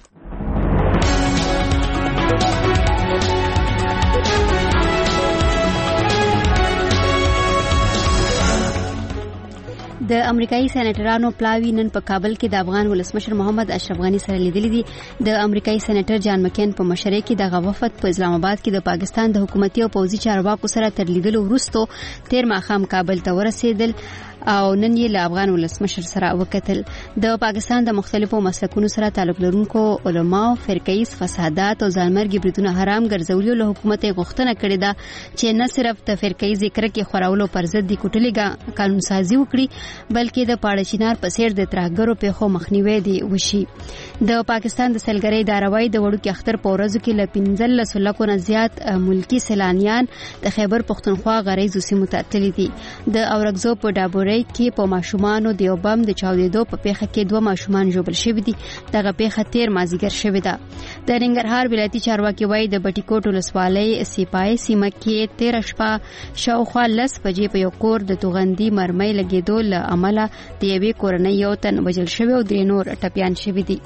د امریکایي سېنیټرانو پلاوی نن په کابل کې د افغان ولسمشر محمد اشرف غنی سره لیدلي دي. د امریکایي سېنیټر جان مکین په مشرۍ کې د غوفت په اسلام آباد کې د پاکستان د حکومتي او پوځي چارواکو سره تر لیدلو وروسته تیر ماښام کابل ته ورسېدل او نن یې له افغان ولسمشر سره وکتل. د پاکستان د مختلفو مسلکونو سره تعلق لرونکو علماو فرقیز فسادات او ځانمرګي بریدونه حرام ګرځولو له حکومت غوښتنه کړې ده چې نه صرف د فرقیز کرکې خورولو پر ضد د کوټلې قانون سازي وکړي بلکې د پاړچینار په سیر د ترهګرو پیښو مخنیوي دی وشي. د پاکستان د سلګرۍ داروي د وړوکی اختر په ورځو کې ل پنځلس لکو نه زیات ملکی سیلانیان د خیبر پختونخوا غریزو سیمو ته تللي دي. د اورګزو په ډابوري کې په ماشومانو د یو بم د چاودېدو په پیښه کې دوه ماشومان ژوبل شوي دي. دغه پیښه تیر مازیګر شوې ده. د ننګرهار ولایتي چارواکي وایي د بټي کوټ ولسوالۍ سیپای سیمه کې تیر شپه شاوخوا لس بجې په یو کور د توغندي مرمۍ لګېدو له امله د یوې کورنۍ یو تن وژل شوی او درې نور ټپیان شوي دي.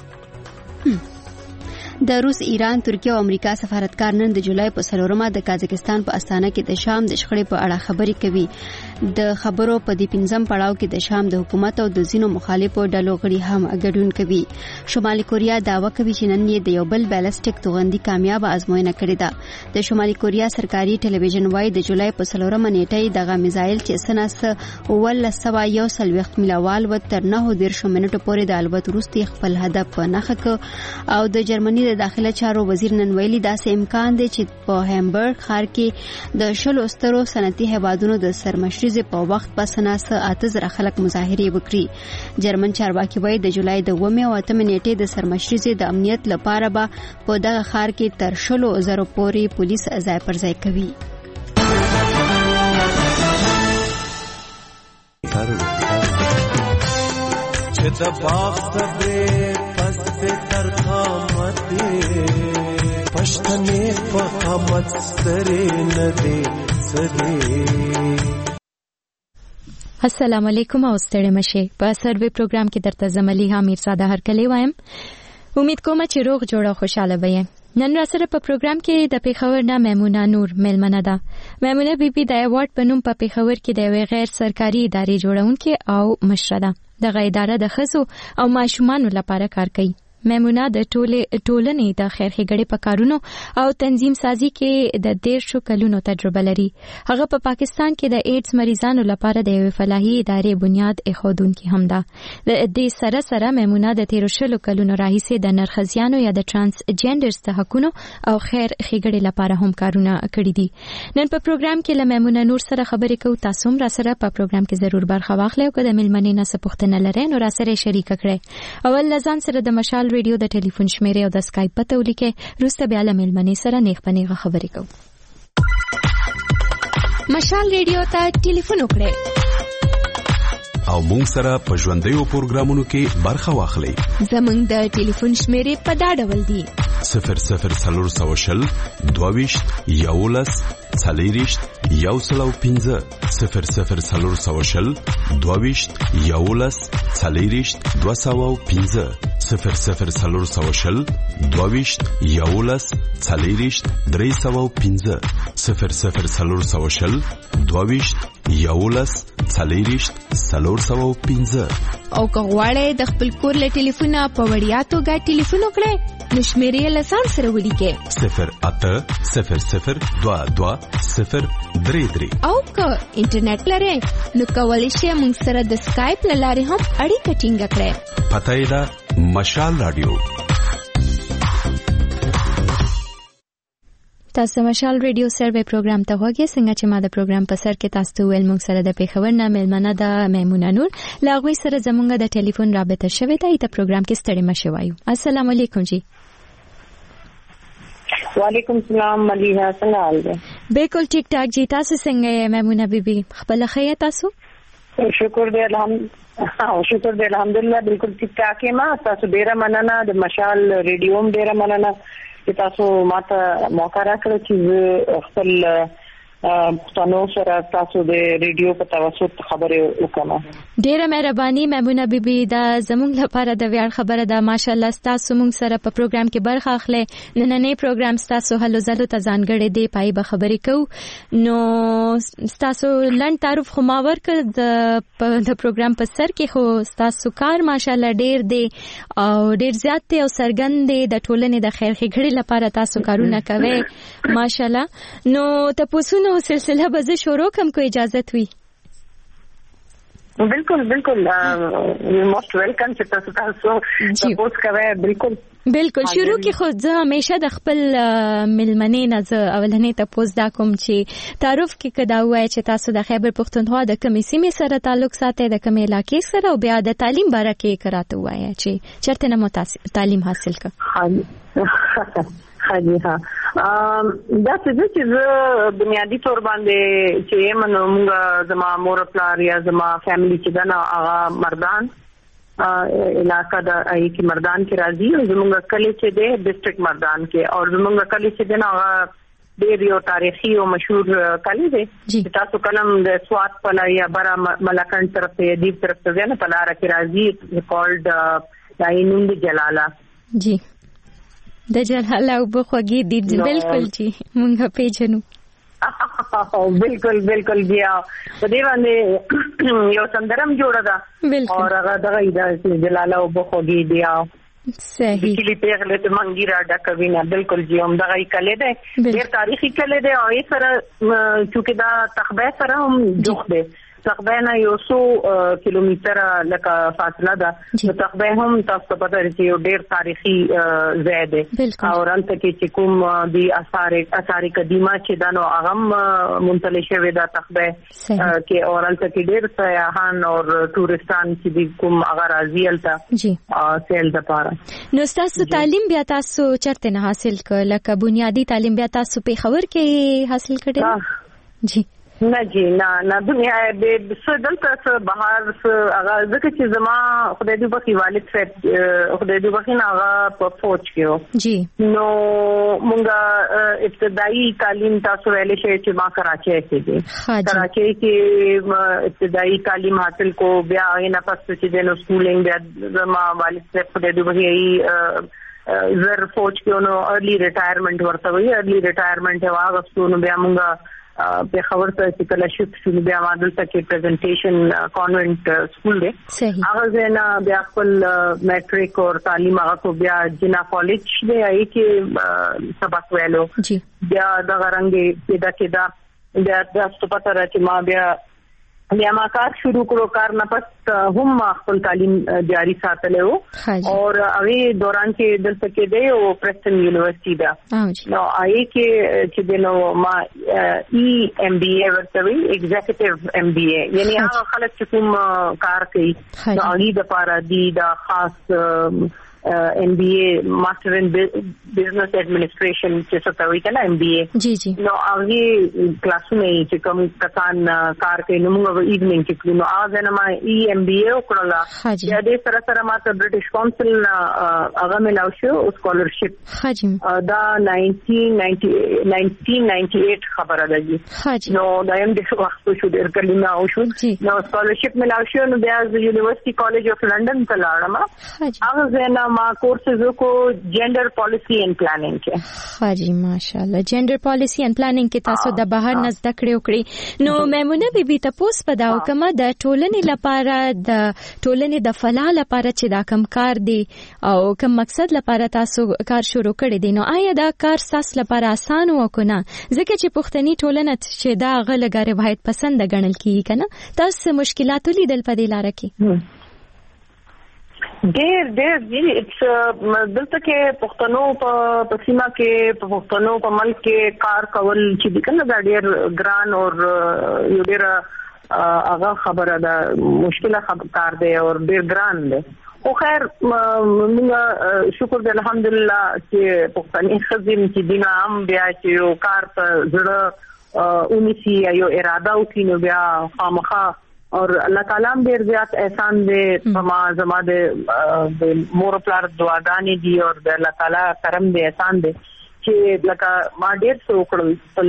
د روس، ایران، ترکیه او امریکا سفارتکار نن د جولای په څلورمه د کازاکستان په استانه کې د شام د شخړې په اړه خبرې کوي. د خبرو په دې پنځم پړاو کې د شام د حکومت او د ځینو مخالفو ډلو غړي هم ګډون کوي. شمالي کوریا دعوا کوي چې نن یې د یو بل بالستیک توغندي کامیاب ازموینه کړې ده. د شمالي کوریا سرکاري ټلویزیون وايي د جولای په څلورمه نیټه دغه میزایل چې سناس ولس سوا یو سلويخت میلاوال و تر نه دیرشو منټو پورې د الوت وروسته خپل هدف نخښه. او د جرمني د داخله چارو وزیر نن ویلي داسې امکان دی چې په هامبرګ ښار کې د شلو سترو صنعتي هیوادونو د سرمشريزې په وخت په سناس اته زره خلک مظاهرې وکړي. جرمن چارواکي وایي د جولای د اوومې او اتمې نیټې د سرمشريزې د امنیت لپاره به په دغه ښار کې تر شلو زرو پورې پولیس ځای پر ځای کوي. چې د باغ سبې پسته تر خامته پښتنې په خامت سره نه دي سره. السلام علیکم او ستړي مشه. په سروي پروګرام کې درته زملي حمید ساده هرکلی وایم. امید کوم چې روغ جوړه خوشاله وئ. نن را سره په پروګرام کې د پیښور نه میمونه نور ملمنه ده. میمونه بیبي د ایوارډ په نوم په پیښور کې د غیر سرکاري ادارې جوړونکې او مشره ده. دغه اداره د ښځو او ماشومانو لپاره کار کوي. میمونه د ټولې ټولنې د خیر ښېګړې په کارونو او تنظیم سازي کې د دیرشو کلونو تجربه لري. هغه په پاکستان کې د ایډز مریضانو لپاره د یوې فلاحي ادارې بنیاد ایښودونکې هم ده. د دې سره سره میمونه د تیرو شلو کلونو راهیسې د نرښځیانو یا د ټرانسجنډرز د حقونو او خیر ښېګړې لپاره هم کارونه کړي دي. نن په پروګرام کې له میمونه نور سره خبرې کوو. تاسو هم را سره په پروګرام کې ضرور برخه واخلئ او که د مېلمنې نه څه پوښتنه لرئ نو را سره شریکه کړئ. اول له ځان سره د مشال ریډیو د ټلیفون شمیرې او د اسکایپ پته ولیکئ. وروسته بیا له مېلمنې سره نیغ په نیغه خبرې کوو. مشال ریډیو ته ټلیفون وکړئ او مونږ سره په ژوندیو پروګرامونو کې برخه واخلئ. زمونږ د ټلیفون شمیرې په دا ډول دي: صفر صفر څلور سوه شل دوه ویشت یولس څلېرویشت یو سل او پنځه صفر صفر څلور سوه شل دوه ویشت یولس څلېرویشت دوه سوه او پنځه صفر صفر څلور سوه شل دوه ویشت یولس څلېرویشت درې سوه او پنځه صفر صفر څلور سوه شل دوه ویشت یولس څلېرویشت څلور سوه او پنځه. او که غواړئ د خپل کور له ټلیفونه په وړیا توګه ټلیفون وکړئ نو شمیرې له ځان سره ولیکئ: صفر اته صفر صفر دوه دوه صفر درې درې. او که انټرنیټ لرئ نو کولی شئ موږ سره د سکایپ له لارې هم اړیکه ټینګه کړئ. پته یې ده مشال رادیو. تاسو مشال ریډیو سروي پروګرام ته وګورئ. څنګه چې ما د پروګرام په سر کې تاسو ته ویل موږ سره د پیښور نه مېلمنه ده میمونه نور. له هغوی سره زموږ د ټلیفون رابطه شوې ده. ایته پروګرام کې ستړي مه وایو. السلام علیکم جی. وعلیکم السلام ملیحه، څنګه حال دی؟ بالکل ټیک ټاک جی. تاسو څنګه یې میمونه بیبي؟ خپل ښه یې تاسو؟ شکر دی الحمدلله. او شکر دی الحمدلله بالکل ټیک ټاک یم. تاسو ډیره مننه. د مشال ریډیو هم ډیره مننه چې تاسو ماته موقع راکړه چې خپل پښتنو سره تاسو د ریډیو په توسط خبرې وکړم. ډیره مهرباني میمونه بیبي، دا زموږ لپاره د ویاړ خبره ده. ماشاءالله تاسو موږ سره په پروګرام کې برخه اخلي. نننې پروګرام تاسو هلو زلو ته ځانګړې دی پای به خبرې کوو. نو تاسو لند تعارف خو ما ورکړ د د پروګرام په سر کې، خو تاسو کار ماشاءالله ډیر دی او ډیر زیات دی او سرګند دی د ټولنې د خیر ښېګړې لپاره تاسو کارونه کوي ماشاءالله. نو تاسو نو سلسله به زه شروع کوم کو اجازت وي؟ بالکل بالکل یو موست ویلکم چې تاسو تاسو سپورټ کوي. بالکل بالکل شروع کې خو زه همیشه د خپل ملمنې نه زه اولنې تاسو دا کوم چې تعارف کې کدا وای چې تاسو د خیبر پختونخوا د کومې سیمې سره تعلق ساتي، د کومې علاقې سره، او بیا د تعلیم باره کې کراته وای چې چرته نه مو تعلیم حاصل کړ. حاجی ها دا څه چې زه بنیادی تور باندې چې منو موږ زما مور پلار یا زما فیملی چې دا نه هغه مردان علاقہ دا ای کی مردان کې راځي او زموږ کلی چې دی ډسټرکټ مردان کې، او زموږ کلی چې دی نو هغه ډېر یو تاریخي او مشهور کلی دی چې تاسو کلم د سوات پلا یا برا ملکن طرف ته دی طرف ته نه پلا را کې راځي کالډ داینوم دی جلاله. جی د جلاله او بخوږي دي. بالکل جی مونږه پیژنو. بالکل بالکل بیا په دې باندې یو سندرم جوړه ده او هغه دغه د جلاله او بخوږي دی. صحیح کلی پیغله ته منګی را ډکوي نه. بالکل جی هم دغه کله ده ډېر تاریخي کله ده او یې سره چې دا تخبه سره هم جوخ ده. تخبه نه یو څو کیلومتره لکه فاصله ده. نو تخبه هم تاسو پته لرئ چې ډېر تاریخي ځای دی او رانته کې چې کوم دی اثار اثار قدیمه چې دا نو هغه منتل شوی دا تخبه کې او رانته کې ډېر سیاحان او ټورستان چې دی کوم هغه راځي الته جی سیل د پاره. نو تاسو تعلیم بیا تاسو چرته نه حاصل کړ؟ لکه بنیادی تعلیم بیا تاسو په خبر کې حاصل کړی؟ جی نه جی نه نه دنیا به څه دلته څه بهر څه هغه ځکه چې زما خدای دې بخي والد صاحب خدای دې بخي هغه په فوج کې جی نو مونږه ابتدایي تعلیم تاسو ویلې شي چې ما کراچۍ کې دي کراچۍ کې ابتدایي تعلیم حاصل کو بیا نه پس چې د سکولینګ بیا زما والد صاحب خدای دې بخي زر فوج کې نو ارلی ریټایرمنٹ ورته وی ارلی ریټایرمنٹ هغه څو نو بیا مونږه په خبر ته چې کله شفت شو بیا مادل ته کې پریزنټیشن کانوینټ سکول دی هغه زینا بیا خپل میټریک او تعلیم هغه کو بیا جنا کالج دی ای کې سبق ویلو بیا د غرنګ پیدا کېدا بیا تاسو پته را چې ما بیا بیا ما کار شروع کړو. کار نه پس هم خپل تعلیم جاری ساتلو او هغه دوران کې دلته کې دی او پرستن یونیورسيټي دا نو آی کې چې د نو ما ای ایم بی ای ورته وی ایگزیکټیو ایم بی ای یعنی هغه خلک چې کوم کار کوي نو هغه د پاره دی دا خاص ایم بی ای ماستر ان بزنس ایڈمنسټریشن چې څه ته وایي کنه ایم بی ای جی جی نو هغه کلاسونه چې کوم کسان کار کوي نو موږ ایوننګ کې نو هغه نه ما ای ایم بی ای وکړلا یا دې سره سره ما ته برټش کونسل هغه ملاو شو سکالرشپ حجم دا نائنټین نائنټي ایټ خبره ده جی نو دا هم د وخت شو ډېر کلونه او شو نو سکالرشپ ملاو شو نو بیا یونیورسيټي کالج اف لندن ته لاړم هغه زنه ما کورسز کو جنډر پالیسی اینڈ پلانینګ کې حاجی ماشاءالله جنډر پالیسی اینڈ پلانینګ کې تاسو د بهر نزد کړو کړی نو میمونه بیبي تاسو پداو کما د ټولنې لپاره د ټولنې د فلاح لپاره چې دا کم کار دی او کوم مقصد لپاره تاسو کار شروع کړی دی نو آیا دا کار تاسو لپاره آسان و کنه ځکه چې پښتني ټولنه چې دا غلګه روایت پسند غنل کیږي کنه تاسو مشکلات لیدل په دې لار کې ډېر ډېر جی اټس دلته کې پښتنو په سیمه کې په پښتنو په ملک کې کار کول چې د کنه دا ډېر ګران او یو ډېر هغه خبره ده مشکله کار دی او ډېر ګران دی خو خیر موږ شکر دې الحمدلله چې پښتني خزم چې دینه هم بیا چې یو کار په زړه اونیسی یو اراده وکړي نو بیا خامخا اور الله تعالی هم ډیر زیات احسان دې ما زما د مور پلار دعاګانې دي او د الله تعالی کرم دې احسان دې چې لکه ما ډیر څه وکړل خپل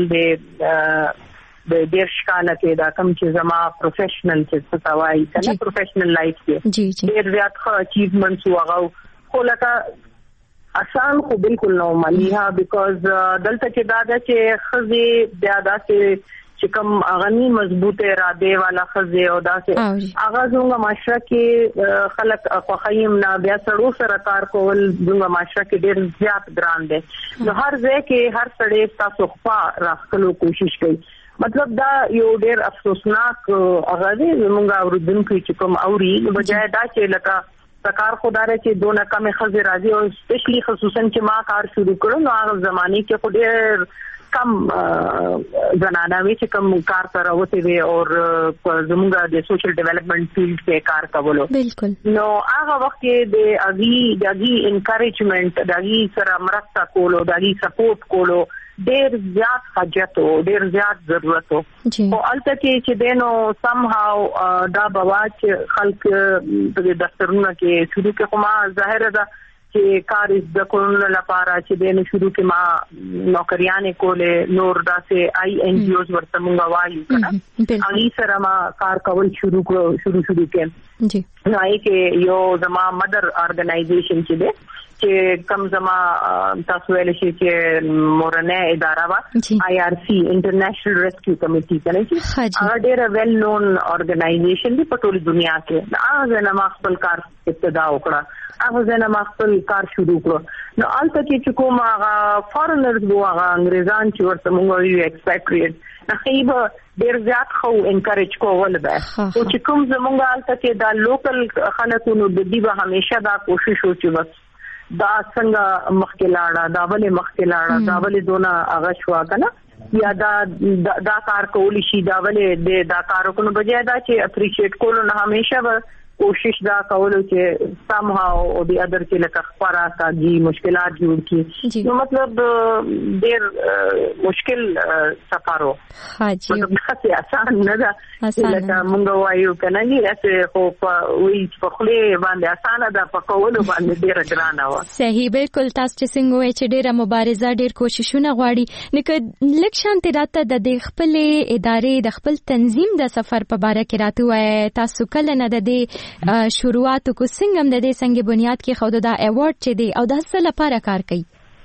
دې د ډیر شکاله کې دا کوم چې زما پروفیشنل چې څه توای کنه پروفیشنل لایف کې ډیر زیات ښه اچیومنټس وغاو خو لکه آسان خو بالکل نو مليها بیکاز دلته کې دا ده چې خزي بیا دا چې چې کوم اغنی مضبوط اراده والا خزه او داسې اغاز زموږ معاشره کې خلک خوخیم نه بیا سړو سره کار کول زموږ معاشره کې ډیر زیات ګران دي نو هر ځای کې هر سړی تاسو خپا راخلو کوشش کوي مطلب دا یو ډیر افسوسناک اغاز زموږ اوردونکو چې کوم اوري بجای دا چې لکه کار خدای چې دونه کم خزه راځي او سپیشلی خصوصا چې ما کار شروع کړو نو هغه زمانه کې خو ډیر کم زنانه وی چې کم کار سره وته وي او زموږ د سوشل ډیولپمنٹ فیلډ کې کار کولو بالکل نو هغه وخت کې د اغي دغي انکریجمنت دغي سره مرسته کولو دغي سپورټ کولو ډیر زیات حاجت او ډیر زیات ضرورت او البته چې دینو سم هاو دا بواچ خلک د دفترونو کې شروع کې کومه ظاهر ده چې کار د کولو لپاره چې دینو شروع کې ما نوکریانې کولې نور داسې آی ان جی اوز ورته مونږ وایو کنه اغي سره ما کار کول شروع کړو شروع شروع کې جی نو آی کې یو زما مدر ارګنایزیشن چې ده چې کم زما تاسو ویل شي چې مورنه اداره وا آی آر سی انټرنیشنل ریسکیو کمیټي کنه چې هغه ډېر ویل نون ارګنایزیشن دی په ټول دنیا کې هغه نه ما خپل کار ابتدا وکړه هغه زنه ما خپل کار شروع کړو نو البته چې کوم هغه فارنرز وو هغه انګریزان چې ورته موږ یو ایکسپیکټریټ نخیبه ډیر زیات خو انکریج کول به او چې کوم زمونږ البته کې دا لوکل خلکونو د دې به همیشه دا کوشش وکړي بس دا څنګه مخکې لاړه دا ولې مخکې لاړه دا ولې دونه هغه شو کنه یا دا دا کار کولی شي دا ولې دا کارونو بجای دا چې اپریشیټ کولو نه همیشه به کوشش دا کولو چې سم هاو او دی ادر چې لکه خبره کاږي مشکلات جوړ کی نو مطلب ډیر مشکل سفرو حاجی مطلب څه آسان نه ده لکه مونږ وایو کنه نه راته خو وی په خله باندې آسان ده په کولو باندې ډیر ګرانه و صحیح بالکل تاسو چې څنګه وایي چې ډیره مبارزه ډیر کوششونه غواړي نو لکه شانت راته د خپل ادارې د خپل تنظیم د سفر په اړه کې راته وایي تاسو کله نه د شروعات کو څنګه هم د دې څنګه بنیاد کې خود دا ایوارډ چې دی او د څه لپاره کار کوي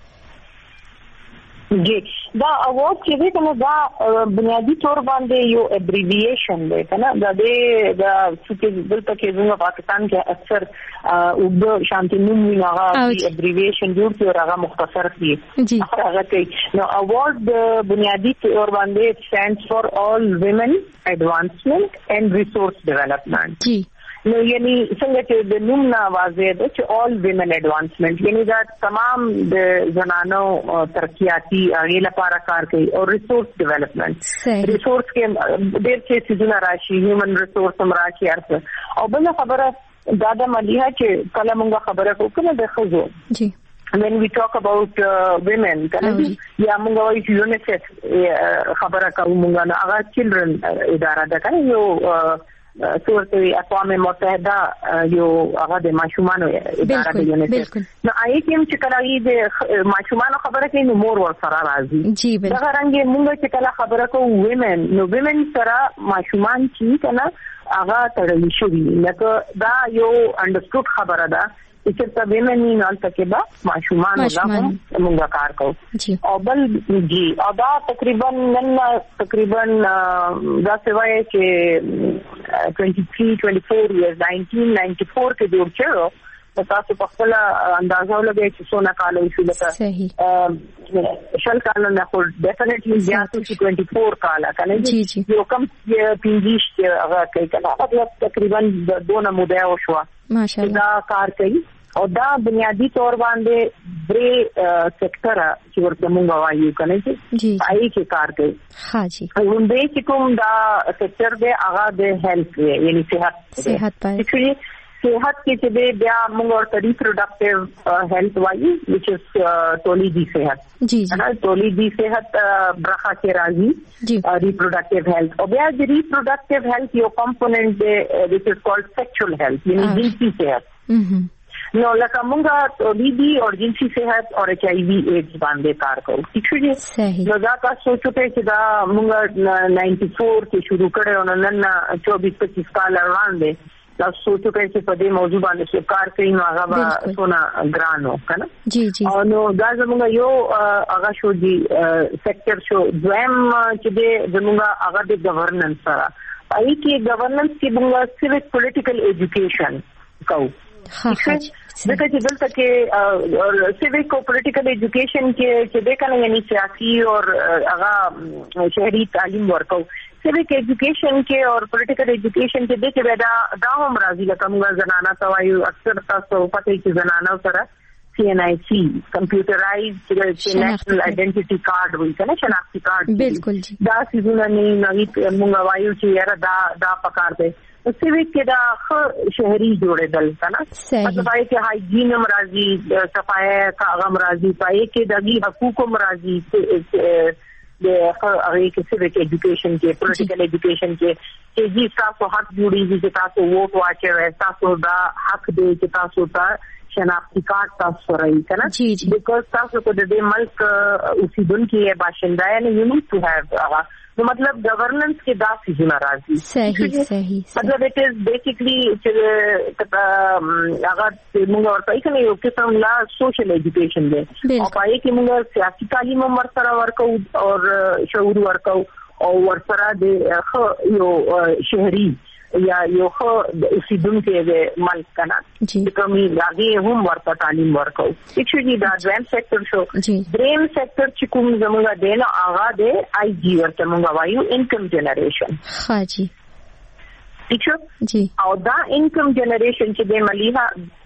جی دا ایوارډ چې دی کنه دا بنیادی تور باندې یو ابریویشن دی کنه دا د د چې دلته کې زموږ پاکستان کې اکثر او شانتي نوم هغه ابریویشن جوړ کړي هغه مختصر کړي جی هغه کوي نو ایوارډ بنیادی تور باندې stands for all women advancement and resource development جی نو یعنی څنګه چې د نوم نه واضح ده چې all women advancement یعنی دا تمام د زنانو ترقیاتی اړې لپاره کار کوي او resource development resource کې ډېر څه څه راشي human resource هم راشي ارڅ او بل خبره دا د مليها چې کله موږ خبره کوو د خزو جی when we talk about uh, women کنه یا موږ وایو چې یونیسف خبره کوو موږ نه هغه children اداره ده کنه یو صورت اقوام متحده یو هغه د ماشومانو اداره د یونیسف نو آی کوم چې کله د ماشومانو خبره کوي نو مور ور سره راځي جی دا څنګه موږ چې کله خبره کوو ویمن نو ویمن سره ماشومان چې کنه هغه تړل شوی لکه دا یو انډرسټوډ خبره ده چې څه ویمن نه التکبا ماشومان ولا موږ کار کوو او بل جی او دا تقریبا نن تقریبا دا سوای چې twenty-three twenty-four years nineteen ninety-four کې جوړ شو تاسو په خپل اندازه ولګئ چې څونه کال وشو لکه صحیح شل کال نه خو ډیفینټلی زیاتو چې twenty-four کال کنه جی جی یو کم پینځیش هغه کوي کنه مطلب تقریبا دونه موده وشو ماشاءالله دا کار کوي او دا بنیادی طور باندې درې سېکټر چې ورته موږ وایو کنه چې آی کې کار کوي ها جی همدې چې کوم دا سېکټر دی هغه د هیلث یعنی صحت صحت پای چې صحت کې چې دی بیا موږ ورته ریپروډکټیو هیلث وایي which is تولیدي صحت جی جی تولیدي صحت برخه کې راځي ریپروډکټیو هیلث او بیا د ریپروډکټیو هیلث یو کمپوننت دی which is called sexual health یعنی جنسي صحت نو لکه موږ تولیدي او جنسي صحت او ایچ آی وی ایډز باندې کار کوو ٹھیک شو نو دا تاسو سوچته چې دا موږ نائنٹی فور کې شروع کړو نو نن چوبیس پچیس کال وړاندې تاسو سوچته چې په دې موضوع باندې څه کار کوي نو هغه به سونه ګرانو کنه جی جی او نو دا زموږ یو هغه شو دی سېکټر شو دویم چې د زموږ هغه د گورننس سره پای کې گورننس کې موږ سیویک پولیټیکل ایجوکیشن کوو ځکه چې دلته کې سیویک او پولیټیکل ایجوکیشن کې چې د کنه یعنی سیاسي او هغه شهري تعلیم ورکو سیویک ایجوکیشن کې او پولیټیکل ایجوکیشن کې د چې دا دا هم راځي لکه موږ زنانه توایو اکثر تاسو پته چې زنانه سره سی ان آی سی کمپیوټرایز چې نیشنل آئیډنټیټي کارت وایي کنه شناختی کارت بالکل دا سيزونه نه نوې موږ وایو چې یاره دا دا پکار دی سیویک کې دا شهري جوړېدل کنه مطلب ہے کہ هایجین مرضی صفائی کا غم راضی پای کې دغه حقوق مرضی د هغه کې سیویک ایجوکیشن کې پولیټیکل ایجوکیشن کې چې جی تاسو حق جوړیږي چې تاسو ووټ واچوي تاسو دا حق دی چې تاسو ته شناختی کارت تاسو راځي کنه بیکاز تاسو کو د دې ملک اوسیدونکو یې باشنده یې یو نیډ ټو هاف نو مطلب گورننس کې دا څه راځي صحیح صحیح مطلب اٹ از بیسیکلی چې هغه موږ ورته کوي یو قسم لا سوشل ایجوکیشن دی او پای کې موږ سیاسي تعلیم هم سره ورکو او شعور ورکو او ورسره د یو شهري یا یو خو اوسیدونکو د ملک کنه چې کومي لاګي هم ورته تعلیم ورکو اکچولی دا دویم سېکټر شو دریم سېکټر چې کوم زموږ دی نو هغه د آی جی ورته موږ وایو انکم جنریشن ها جی ٹھیک شو جی او دا انکم جنریشن چې د مليها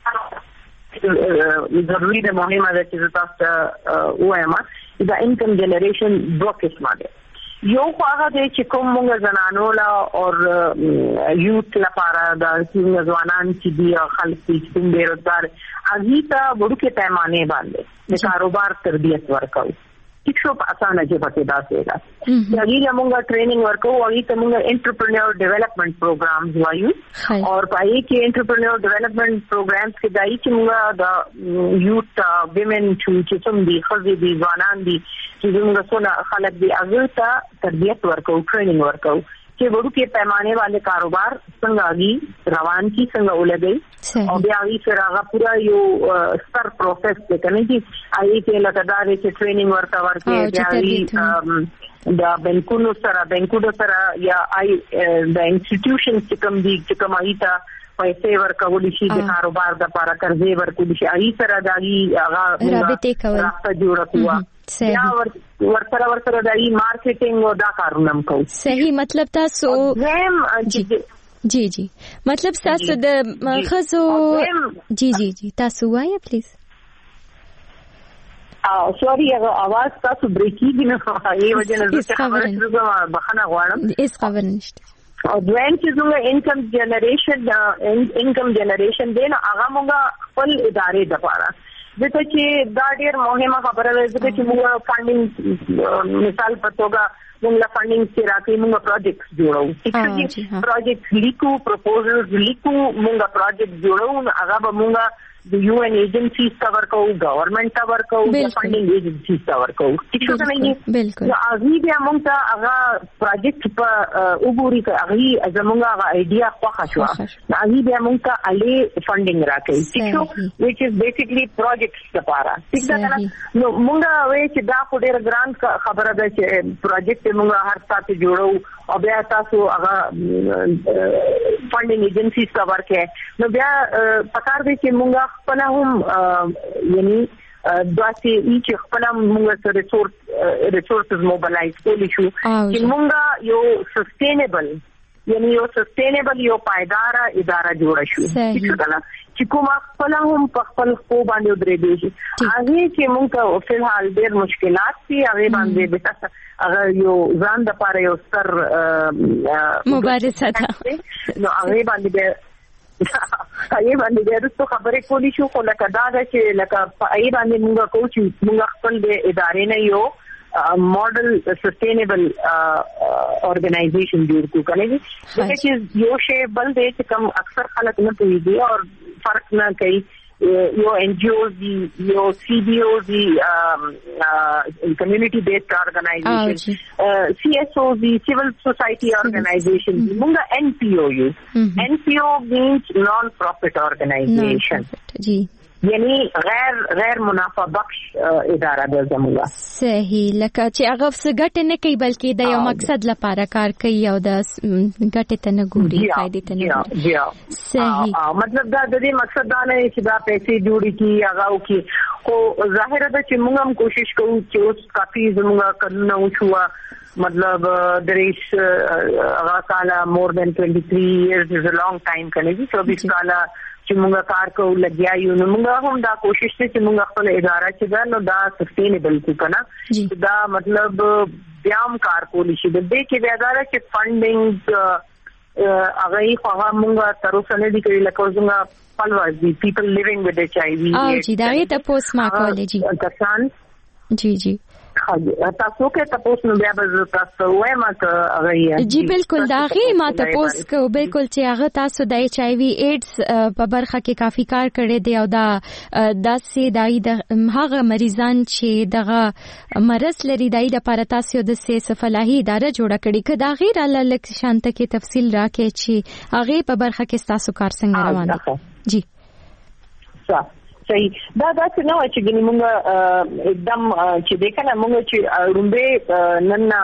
ضروري د مهمه ده چې تاسو وایم دا انکم جنریشن دوه قسمه ده یو هغه د چې کوم موږ زنانو لا او یوت لپاره د ځوانان چې دی خلک چې کوم بیروزګار اږي ته وړوکې پیمانه باندې د کاروبار تربیت ورکو ٹھیک شو په اسانه کې پته دا سیدا یغي موږ ټریننګ ورکو او ای ته موږ انټرپرینور ډیولپمنٹ پروګرامز وایو او پای کې انټرپرینور ډیولپمنٹ پروګرامز کې دای چې موږ د یوت ویمن چې څوم دي خزي دي ځوانان دي چې موږ څونه خلک دي هغه ته تربیت ورکو ټریننګ ورکو چې وړوکې پیمانه والے کاروبار څنګه اږي روان کی څنګه ولګي او بیا یې سره هغه پورا یو ستر پروسس ته کوي چې آی ته لګدارې چې ټریننګ ورته ورکړي بیا دا بانکونو سره بانکونو سره یا آی د انسټیټیوشن چې کوم دي چې کوم ایته پیسې ورکول شي د کاروبار د لپاره قرضې ورکول شي آی سره دایي هغه رابطه کول راځي جوړه کوه یا ورسره ورسره دایي مارکیټینګ او دا کارونه کوي صحیح مطلب تاسو جی جی مطلب تاسو د خزو جی جی جی تاسو وایي پلیز او سوري هغه आवाज تاسو بریکیږي نه هغه وجه نه چې خبره شروع بخنه غواړم هیڅ خبر نشته او دویم چې موږ انکم جنریشن انکم جنریشن دی نو هغه موږ خپل ادارې د لپاره ځکه چې دا ډېر مهمه خبره ده چې موږ فاندینګ مثال په توګه موږ لا فاندینګ چې راکې موږ پروجیکټس جوړو چې پروجیکټ لیکو پروپوزلز لیکو موږ پروجیکټ جوړو هغه به موږ د یو ان ایجنسیز کا ورکو گورنمنٹ کا ورکو فاندینګ ایجنسیز کا ورکو ٹھیک څه نه بالکل اغي بیا موږ ته هغه پروجیکټ په وګوري ته اغي زموږه هغه ایډیا خوښه شو اغي بیا موږ ته علي فاندینګ راکې ٹھیک شو which is basically projects لپاره ټیک ده نو موږ وایي چې دا خو ډېر ګران خبره ده چې پروجیکټ موږ هر ساعت جوړو او بیا تاسو هغه فاندینګ ایجنسیز کا ورکې نو بیا پکار دي چې موږ خپل هم یعنی داسې چې خپل موږ سره ریسورس ریسورسز موبلایز کولی شو چې موږ یو سستینبل یعنی یو سستینبل یو پایدار اداره جوړ شو چې کوم خپل هم په خپل خو باندې درې دي هغه چې موږ په فلحال ډېر مشکلات دي هغه باندې هغه یو ځان د پاره یو ستر مبارزه ده نو هغه باندې هغه باندې ورته خبرې کولی شو خو لکه دا چې لکه ای باندې موږ کوو چې موږ خپل د ادارې نه یو ماډل سسټینبل اورګنایزیشن جوړ کړو کنه چې یو شی بل دی چې کوم اکثر خلک نه پوهیږي او فرق نه کوي یو ان جی اوز دی یو سی بی اوز دی کمیونټي بیسډ اورګنایزیشن سی ایس اوز دی سیول سوسایټي اورګنایزیشن موږ ان پی او یو ان پی او مینز نان پروفیټ اورګنایزیشن جی یعنی غیر غیر منافع بخش اداره ده زموږه صحیح لکه چې هغه څه ګټه نه کوي بلکې د یو مقصد لپاره کار کوي او د ګټه ته نه ګوري فائدې ته نه ګوري صحیح مطلب دا د دې مقصد دا نه چې دا پیسې جوړي کی هغه او کی خو ظاهر ده چې موږ هم کوشش کوو چې اوس کافي زموږه قانون وشو مطلب دریش هغه کاله more than twenty-three years is a long time کنه چې چوبیس کاله چې موږ کار کوو لګیا یو نو موږ هم دا کوشش کوي چې موږ خپل اداره چې دا نو دا سسټینبل کو کنه دا مطلب بیا هم کار کولی شي د دې کې د اداره چې فندینګ هغه یې خو موږ تر اوسه نه دي کړی لکه څنګه followers the people living with H I V او جی دا یې تاسو ما کولې جی کسان جی جی تاسو کې تاسو نو بیا به تاسو وایم ته هغه جی بالکل دا غي ما تاسو کو بالکل چې هغه تاسو د ایچ آی وی ایډز په برخه کې کافي کار کړی دی او دا داسې دای د هغه مریضان چې دغه مرز لري دای د لپاره تاسو د سه فلاحي اداره جوړه کړی که دا غیر الله لک شانته کې تفصیل راکې چې هغه په برخه کې تاسو کار څنګه روان دي جی صح صحیح دا دا څه نو چې ګنې موږ एकदम چې دکنه موږ چې رومبه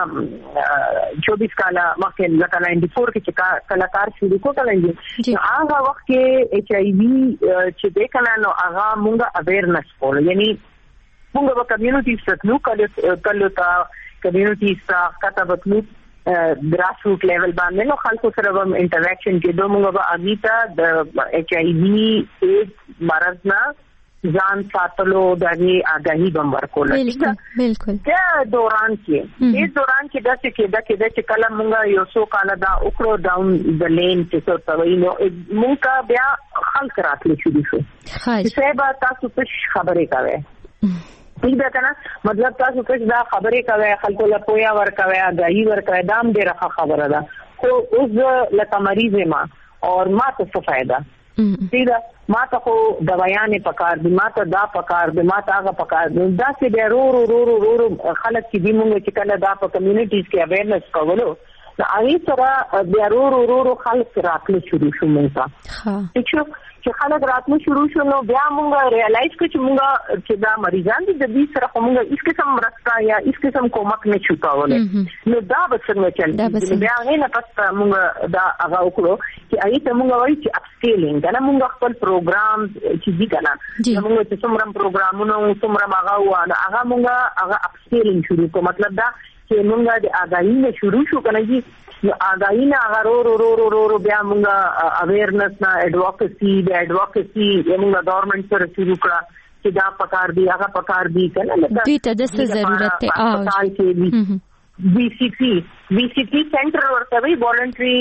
نن چوبیس کاله مخکې لکه چورانوي کې چې کلاکار شروع کړل هغه وخت کې ایچ آی وی چې دکنه نو هغه موږ اویرنس کول یعنی موږ په کمیونټي ستلو کله کله تا کمیونټي سره کته وکړو ګراس روټ لیول باندې نو خلکو سره هم انټریکشن کې دوه موږ به اګیتا د ایچ آی وی ایډ مرض نه ځان ساتلو دغه آگاهی بم ورکول بالکل بالکل دا دوران کې دې دوران کې د څه کې د کې د کله مونږ یو څو کال دا اوکرو ډاون د لین چې څو توي نو مونږه بیا خلک راتلی شو شو چې به تاسو څه خبرې کوي ٹھیک ده کنه مطلب تاسو څه دا خبرې کوي خلکو له پویا ور کوي آگاهی ور کوي دام ډیره خبره ده خو اوس لکه مریض ما اور ما ته څه فائدہ سیدا ما ته خو دوايانې پکار دي ما ته دا پکار دي ما ته هغه پکار دي دا چې د رو رو رو رو رو خلک چې دی مونږ چې کله دا په کمیونټیز کې اویرنس کولو نو هغه سره د رو رو رو رو خلک راتلو شروع شو مونږه ها چې خلک راتلو شروع شو نو بیا مونږ ریالایز کړ چې مونږ چې دا مریضان دي د دې سره مونږ هیڅ قسم راستا یا هیڅ قسم کومک نه شو کولای نو دا به څنګه چل بیا نه پس مونږ دا هغه وکړو چې هغه ته مونږ وایي چې اپسکیلینګ دا مونږ خپل پروګرام چې دي کنه مونږ چې څومره پروګرامونه څومره هغه وانه هغه مونږ هغه اپسکیلینګ شروع کو مطلب دا چې مونږ د آگاهی نه شروع شو کنه جی نو آگاهی نه هغه رو رو رو رو بیا مونږ اویرنس نه ایڈوکیسی د ایڈوکیسی مونږ گورنمنت سره شروع کړه چې دا پکار دی هغه پکار دی کنه دوی ته د څه ضرورت دی او هسپتال کې بی سی سی بی سی سی سنټر ورته وی والنټری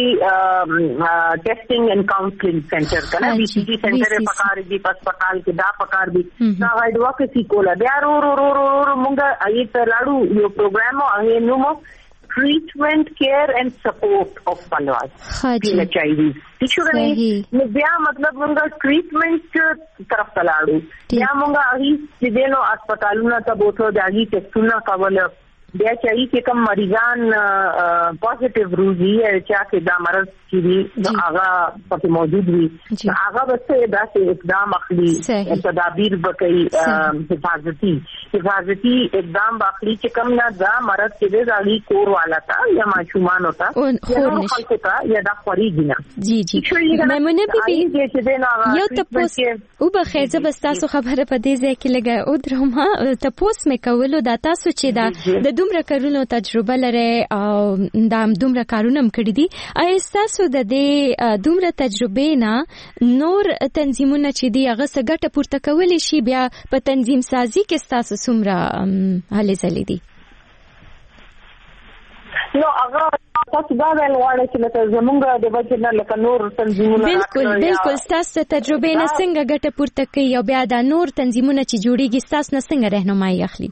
ټیسټینګ اینڈ کاونسلینګ سنټر کنه بی سی سی سنټر پکار دی هسپتال کې دا پکار دی دا ایڈوکیسی کوله بیا رو رو رو رو مونږ ایت لاړو یو پروګرام او نو مو treatment care and support of followers in H I V ٹھیک نو بیا مطلب مونږه ټریټمنټ طرف تلاړو بیا مونږه هغه چې دینو هسپتالونو ته بوته داږي ټیسټونه کول بیا چې چې کوم مریضان پوزټیو روزي چې چې دا مرض چې هغه پکې موجود وي هغه به داسې اقدام اخلي تدابیر وکړي حفاظتي حفاظتي اقدام اخلي چې کوم نه دا مرض چې دغه کور والا تا یا ماشومان ہوتا یا خلکو ته یا دا خوريږي نه جی جی میمونه بیبي یو تاسو او به خیر زبستاسو خبره په دې ځای کې لګا او درما تاسو مې کولو دا تاسو چې دا د دومره کارونو تجربه لري او دا دومره کارونه هم کړی دي ایستاسو د دې دومره تجربه نه نور تنظیمونه چې دی هغه څه ګټه پورته کولی شي بیا په تنظیم سازي کې تاسو څومره هلې ځلې دي نو هغه تاسو دا ول غواړئ چې لکه زمونږ د وجه نه لکه نور تنظیمونه بالکل بالکل تاسو تجربه نه څنګه ګټه پورته کوي او بیا دا نور تنظیمونه چې جوړیږي تاسو نه څنګه راهنمایي اخلي؟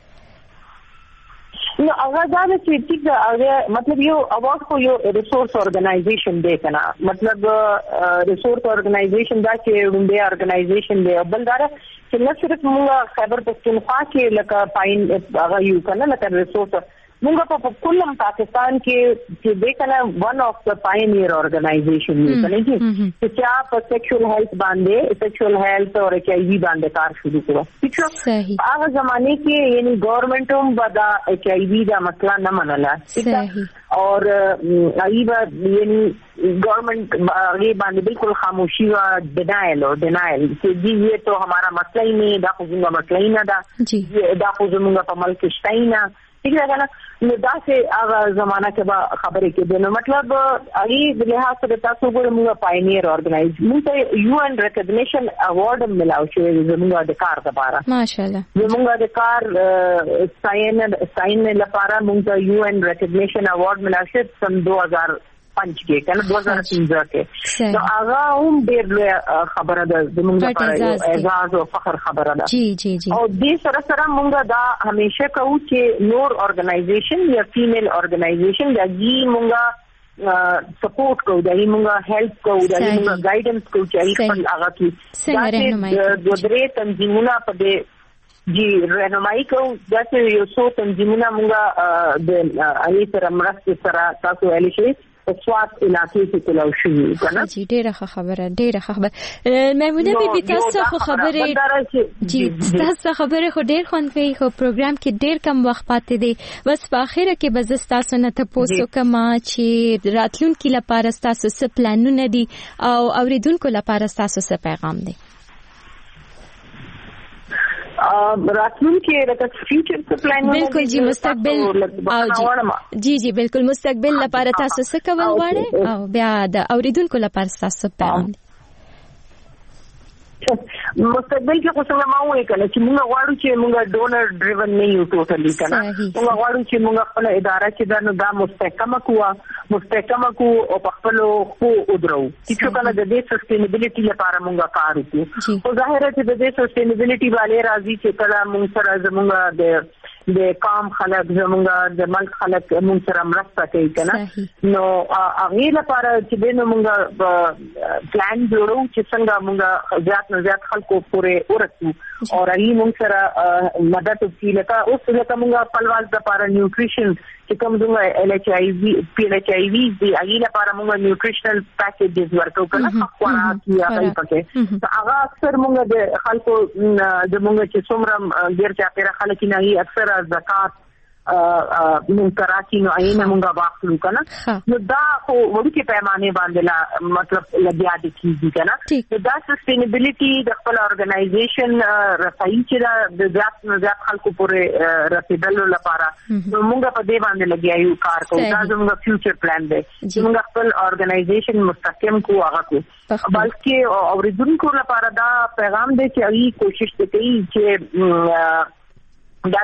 نو هغه دا چې ټیک دا مطلب یو اواز خو یو ریسورس ارګنایزیشن دی کنه مطلب ریسورس ارګنایزیشن دا چې روندي ارګنایزیشن دی بل دا چې نه صرف موږ خیبر پختونخوا کې لکه پاین هغه یو کنه لکه ریسورس موږ په کلم پاکستان کې چې د کنه ون اف د پاینیر ارګنایزیشن دی کنه چې چې په سیکشوال هیلث باندې سیکشوال هیلث او ایچ آی وی باندې کار شروع کړو صحیح هغه زمانه کې یعنی ګورنمنت هم بدا ایچ آی وی دا مسله نه منله صحیح اور ایبا یعنی گورنمنٹ یہ باندې بالکل خاموشی و ڈینائل اور ڈینائل کہ جی یہ تو ہمارا مسئلہ ہی نہیں دا خو زمونږ مسئلہ ہی نه دا دا خو زمونږ په ملک شته ہی نه ٹھیک ہے نا نو دا سے هغه زمانہ کې به خبرې کېدې نو مطلب هغه د لحاظ سره تاسو ګورئ موږ پاینیر ارګنایز موږ ته یو ان ریکگنیشن اوارډ ملاو شوی زموږ د کار لپاره ماشاءالله زموږ د کار ساين ساين لپاره موږ ته یو ان ریکگنیشن اوارډ ملاو شو سن دو هزار پنځ کې کنه دو هزار پنځه کې نو هغه هم ډېر خبره ده زموږ لپاره اعزاز او فخر خبره ده جی جی جی او دې سره سره موږ دا همیشه کوو چې نور ارګنایزیشن یا فیمیل ارګنایزیشن دا جی موږ سپورټ کوو دا موږ هیلپ کوو دا موږ ګایډنس کوو چې خپل هغه کې د درې تنظیمونه په دې جی رهنمایي کوو دا چې یو څو تنظیمونه موږ د اړې سره مرسته سره تاسو ویل شي سواد علاقې کې تلو شي کنه جی ډیره خبره ډیره خبره میمونه بي بي تاسو خو خبره جی تاسو خبره خو ډیر خوند کوي خو پروګرام کې ډیر کم وخت پاتې دی بس په اخره کې بز تاسو نه تاسو کما چې راتلونکي لپاره تاسو څه پلانونه دي او اوریدونکو لپاره تاسو څه پیغام دی راتلون کې لکه فیوچر څه پلان بالکل جی مستقبل او جی جی جی بالکل مستقبل لپاره تاسو څه کول غواړئ او بیا د اوریدونکو لپاره تاسو پیغام مستقبل کې خو څنګه ما وایي کنه چې موږ غواړو چې موږ ډونر ډریون نه یو ټوټلی کنه موږ غواړو چې موږ خپل اداره چې دا نو دا مستحکمه کوه مستحکمه کو او په خپل خو ودرو چې کله د دې سستینبیلیټي لپاره موږ کار وکړو او ظاهر چې د دې سستینبیلیټي والے راځي چې کله موږ سره زموږ د د قام خلک زموږ د ملک خلک موږ سره مرسته کوي کنه نو هغه لپاره چې نو موږ پلان جوړو چې څنګه موږ زیات نه زیات خلکو پورې ورسو او هغه موږ سره مدد وکړي لکه اوس لکه موږ خپلواز د لپاره نیوټریشن چې کوم څنګه ال ایچ آی وی پی ایچ آی وی دی هغه لپاره موږ نیوټریشنل پیکیجز ورکو کنه خوراک یا هغه پکې هغه اکثر موږ د خلکو د موږ چې څومره ډیر چا پیره خلک نه هي اکثر زکات موږ تراکي نو عین موږ واخلو کنه نو دا خو ورته پیمانه باندې لا مطلب لګیا دي کیږي کنه دا سستینبیلیټي د خپل ارګنایزیشن رسایي چې د ذات نه ذات خلکو پورې رسیدلو لپاره نو موږ په دې باندې لګیا یو کار کوو دا زموږ فیوچر پلان دی چې موږ خپل ارګنایزیشن مستحکم کوو هغه کو بلکې اوریدونکو لپاره دا پیغام دی چې ای کوشش کوي چې دا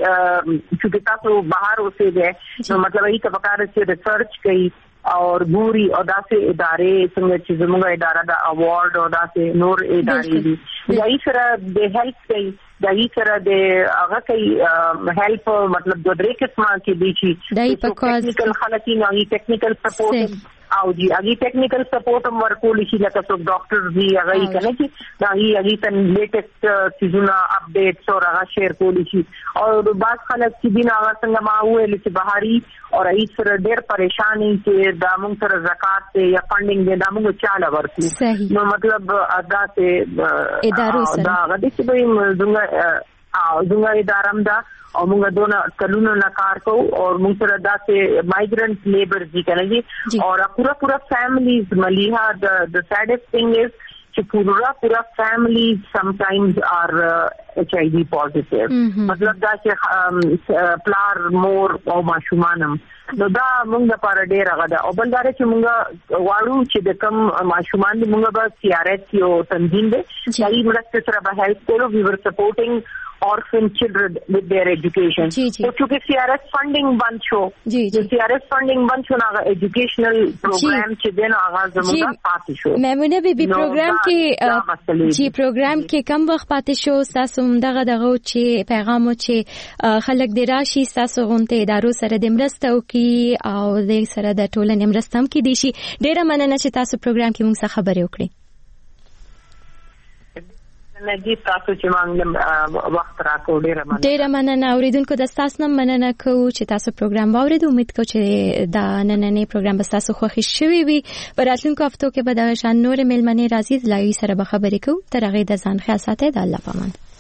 چې چې تاسو بهر اوسې دي نو مطلب ای ته پکاره چې ریسرچ کوي اور ګوري او داسې ادارې څنګه چې زموږ اداره دا اوارډ او داسې نور ادارې دي دا یې سره د هیلپ کوي دا یې سره د هغه کوي هیلپ مطلب د درې قسمه کې دي چې ټیکنیکل خلک نه هغه ټیکنیکل سپورټ او دی هغه ټیکنیکل سپورټ هم ورکول شي لکه څو ډاکټر دی هغه یې کنه چې دا هغه هغه تن لیټیسټ سیزونه اپډیټس او هغه شیر کول شي او بعض خلک چې دین هغه څنګه ما ویل چې بهاري او رئیس سره ډېر پریشانی چې د موږ سره زکات ته یا فندینګ دی د موږ چاله ورکړي نو مطلب ادا ته ادارو سره دا غدي چې به زموږ او زموږ ادارم دا او موږ دونه کلونو نه کار کوو او موږ سره داسې مایګرنټ لیبر دي کنه دي او پورا پورا فیملیز ملیها د د سیډست تھنگ از چې پورا پورا فیملیز سم ټایمز ار ایچ آی وی پوزټیو مطلب دا چې پلار مور او ماشومانم نو دا موږ لپاره ډېر غدا او بل دا چې موږ واړو چې د کم ماشومان دي موږ به سی آر ایس یو تنظیم دی چې مرسته سره به هیلپ کولو وی ور سپورټینګ orphan children with their education. तो चूंकि C R S funding बंद शो, जो C R S funding बंद शो ना educational program चे देना आगाज़ जमुना पाती शो. मैमुना बीबी प्रोग्राम के जी प्रोग्राम के कम वक्त पाती शो सासु मदगा दगो चे पैगामो चे खलक दिराशी सासु गुंते इदारो सर दिमरस्ता की और दे सर द टोलन दिमरस्ताम की दिशी डेरा मनना चे तासु प्रोग्राम की मुंसा खबरें उकड़ी. نجیب تاسو چې موږ وخت راکو ډیره مننه ډیره مننه اوریدونکو د تاسو نن مننه کوو چې تاسو پروګرام واورید. امید کوم چې دا نننې پروګرام به تاسو خوښ شوي وي. په راتلونکو هفتو کې به د شان نور ملمنې راځي لای سره به خبرې کوو. تر هغه د ځان خیال ساتئ. د الله پامان.